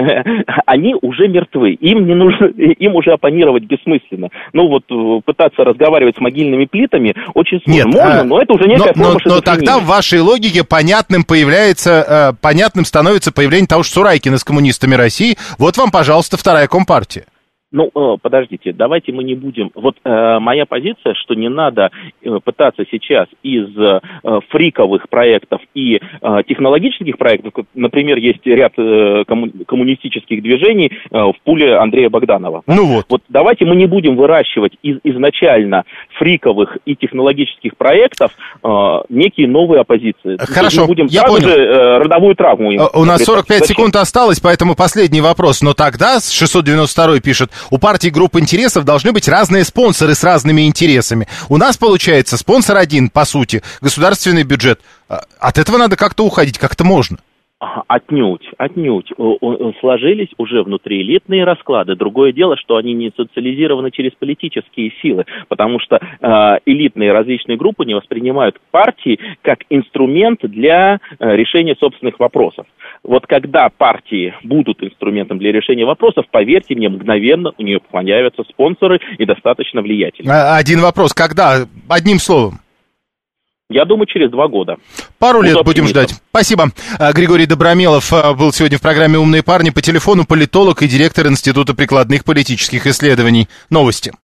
они уже мертвы, им не нужно, им уже оппонировать бессмысленно. Ну вот пытаться разговаривать с могильными плитами очень сложно. Нет, можно, а, но это уже некая но, форма но, но тогда в вашей логике понятным появляется, э, понятным становится появление того, что Сурайкина с коммунистами России. Вот вам, пожалуйста, вторая компартия. Ну, подождите, давайте мы не будем... Вот э, моя позиция, что не надо э, пытаться сейчас из э, фриковых проектов и э, технологических проектов, например, есть ряд э, комму- коммунистических движений э, в пуле Андрея Богданова. Ну вот. Вот давайте мы не будем выращивать из, изначально фриковых и технологических проектов э, некие новые оппозиции. Хорошо, мы будем я сразу понял. же э, родовую травму им У нас сорок пять Зачем? секунд осталось, поэтому последний вопрос. Но тогда, шестьсот девяносто второй пишет, у партий групп интересов должны быть разные спонсоры с разными интересами. У нас, получается, спонсор один, по сути, государственный бюджет. От этого надо как-то уходить, как-то можно. Отнюдь, отнюдь. Сложились уже внутриэлитные расклады. Другое дело, что они не социализированы через политические силы, потому что э, элитные различные группы не воспринимают партии как инструмент для э, решения собственных вопросов. Вот когда партии будут инструментом для решения вопросов, поверьте мне, мгновенно у нее появятся спонсоры и достаточно влиятельные. Один вопрос. Когда? Одним словом. Я думаю, через два года. Пару Буду лет будем оптимистом. ждать. Спасибо. Григорий Добромелов был сегодня в программе «Умные парни». По телефону политолог и директор Института прикладных политических исследований. Новости.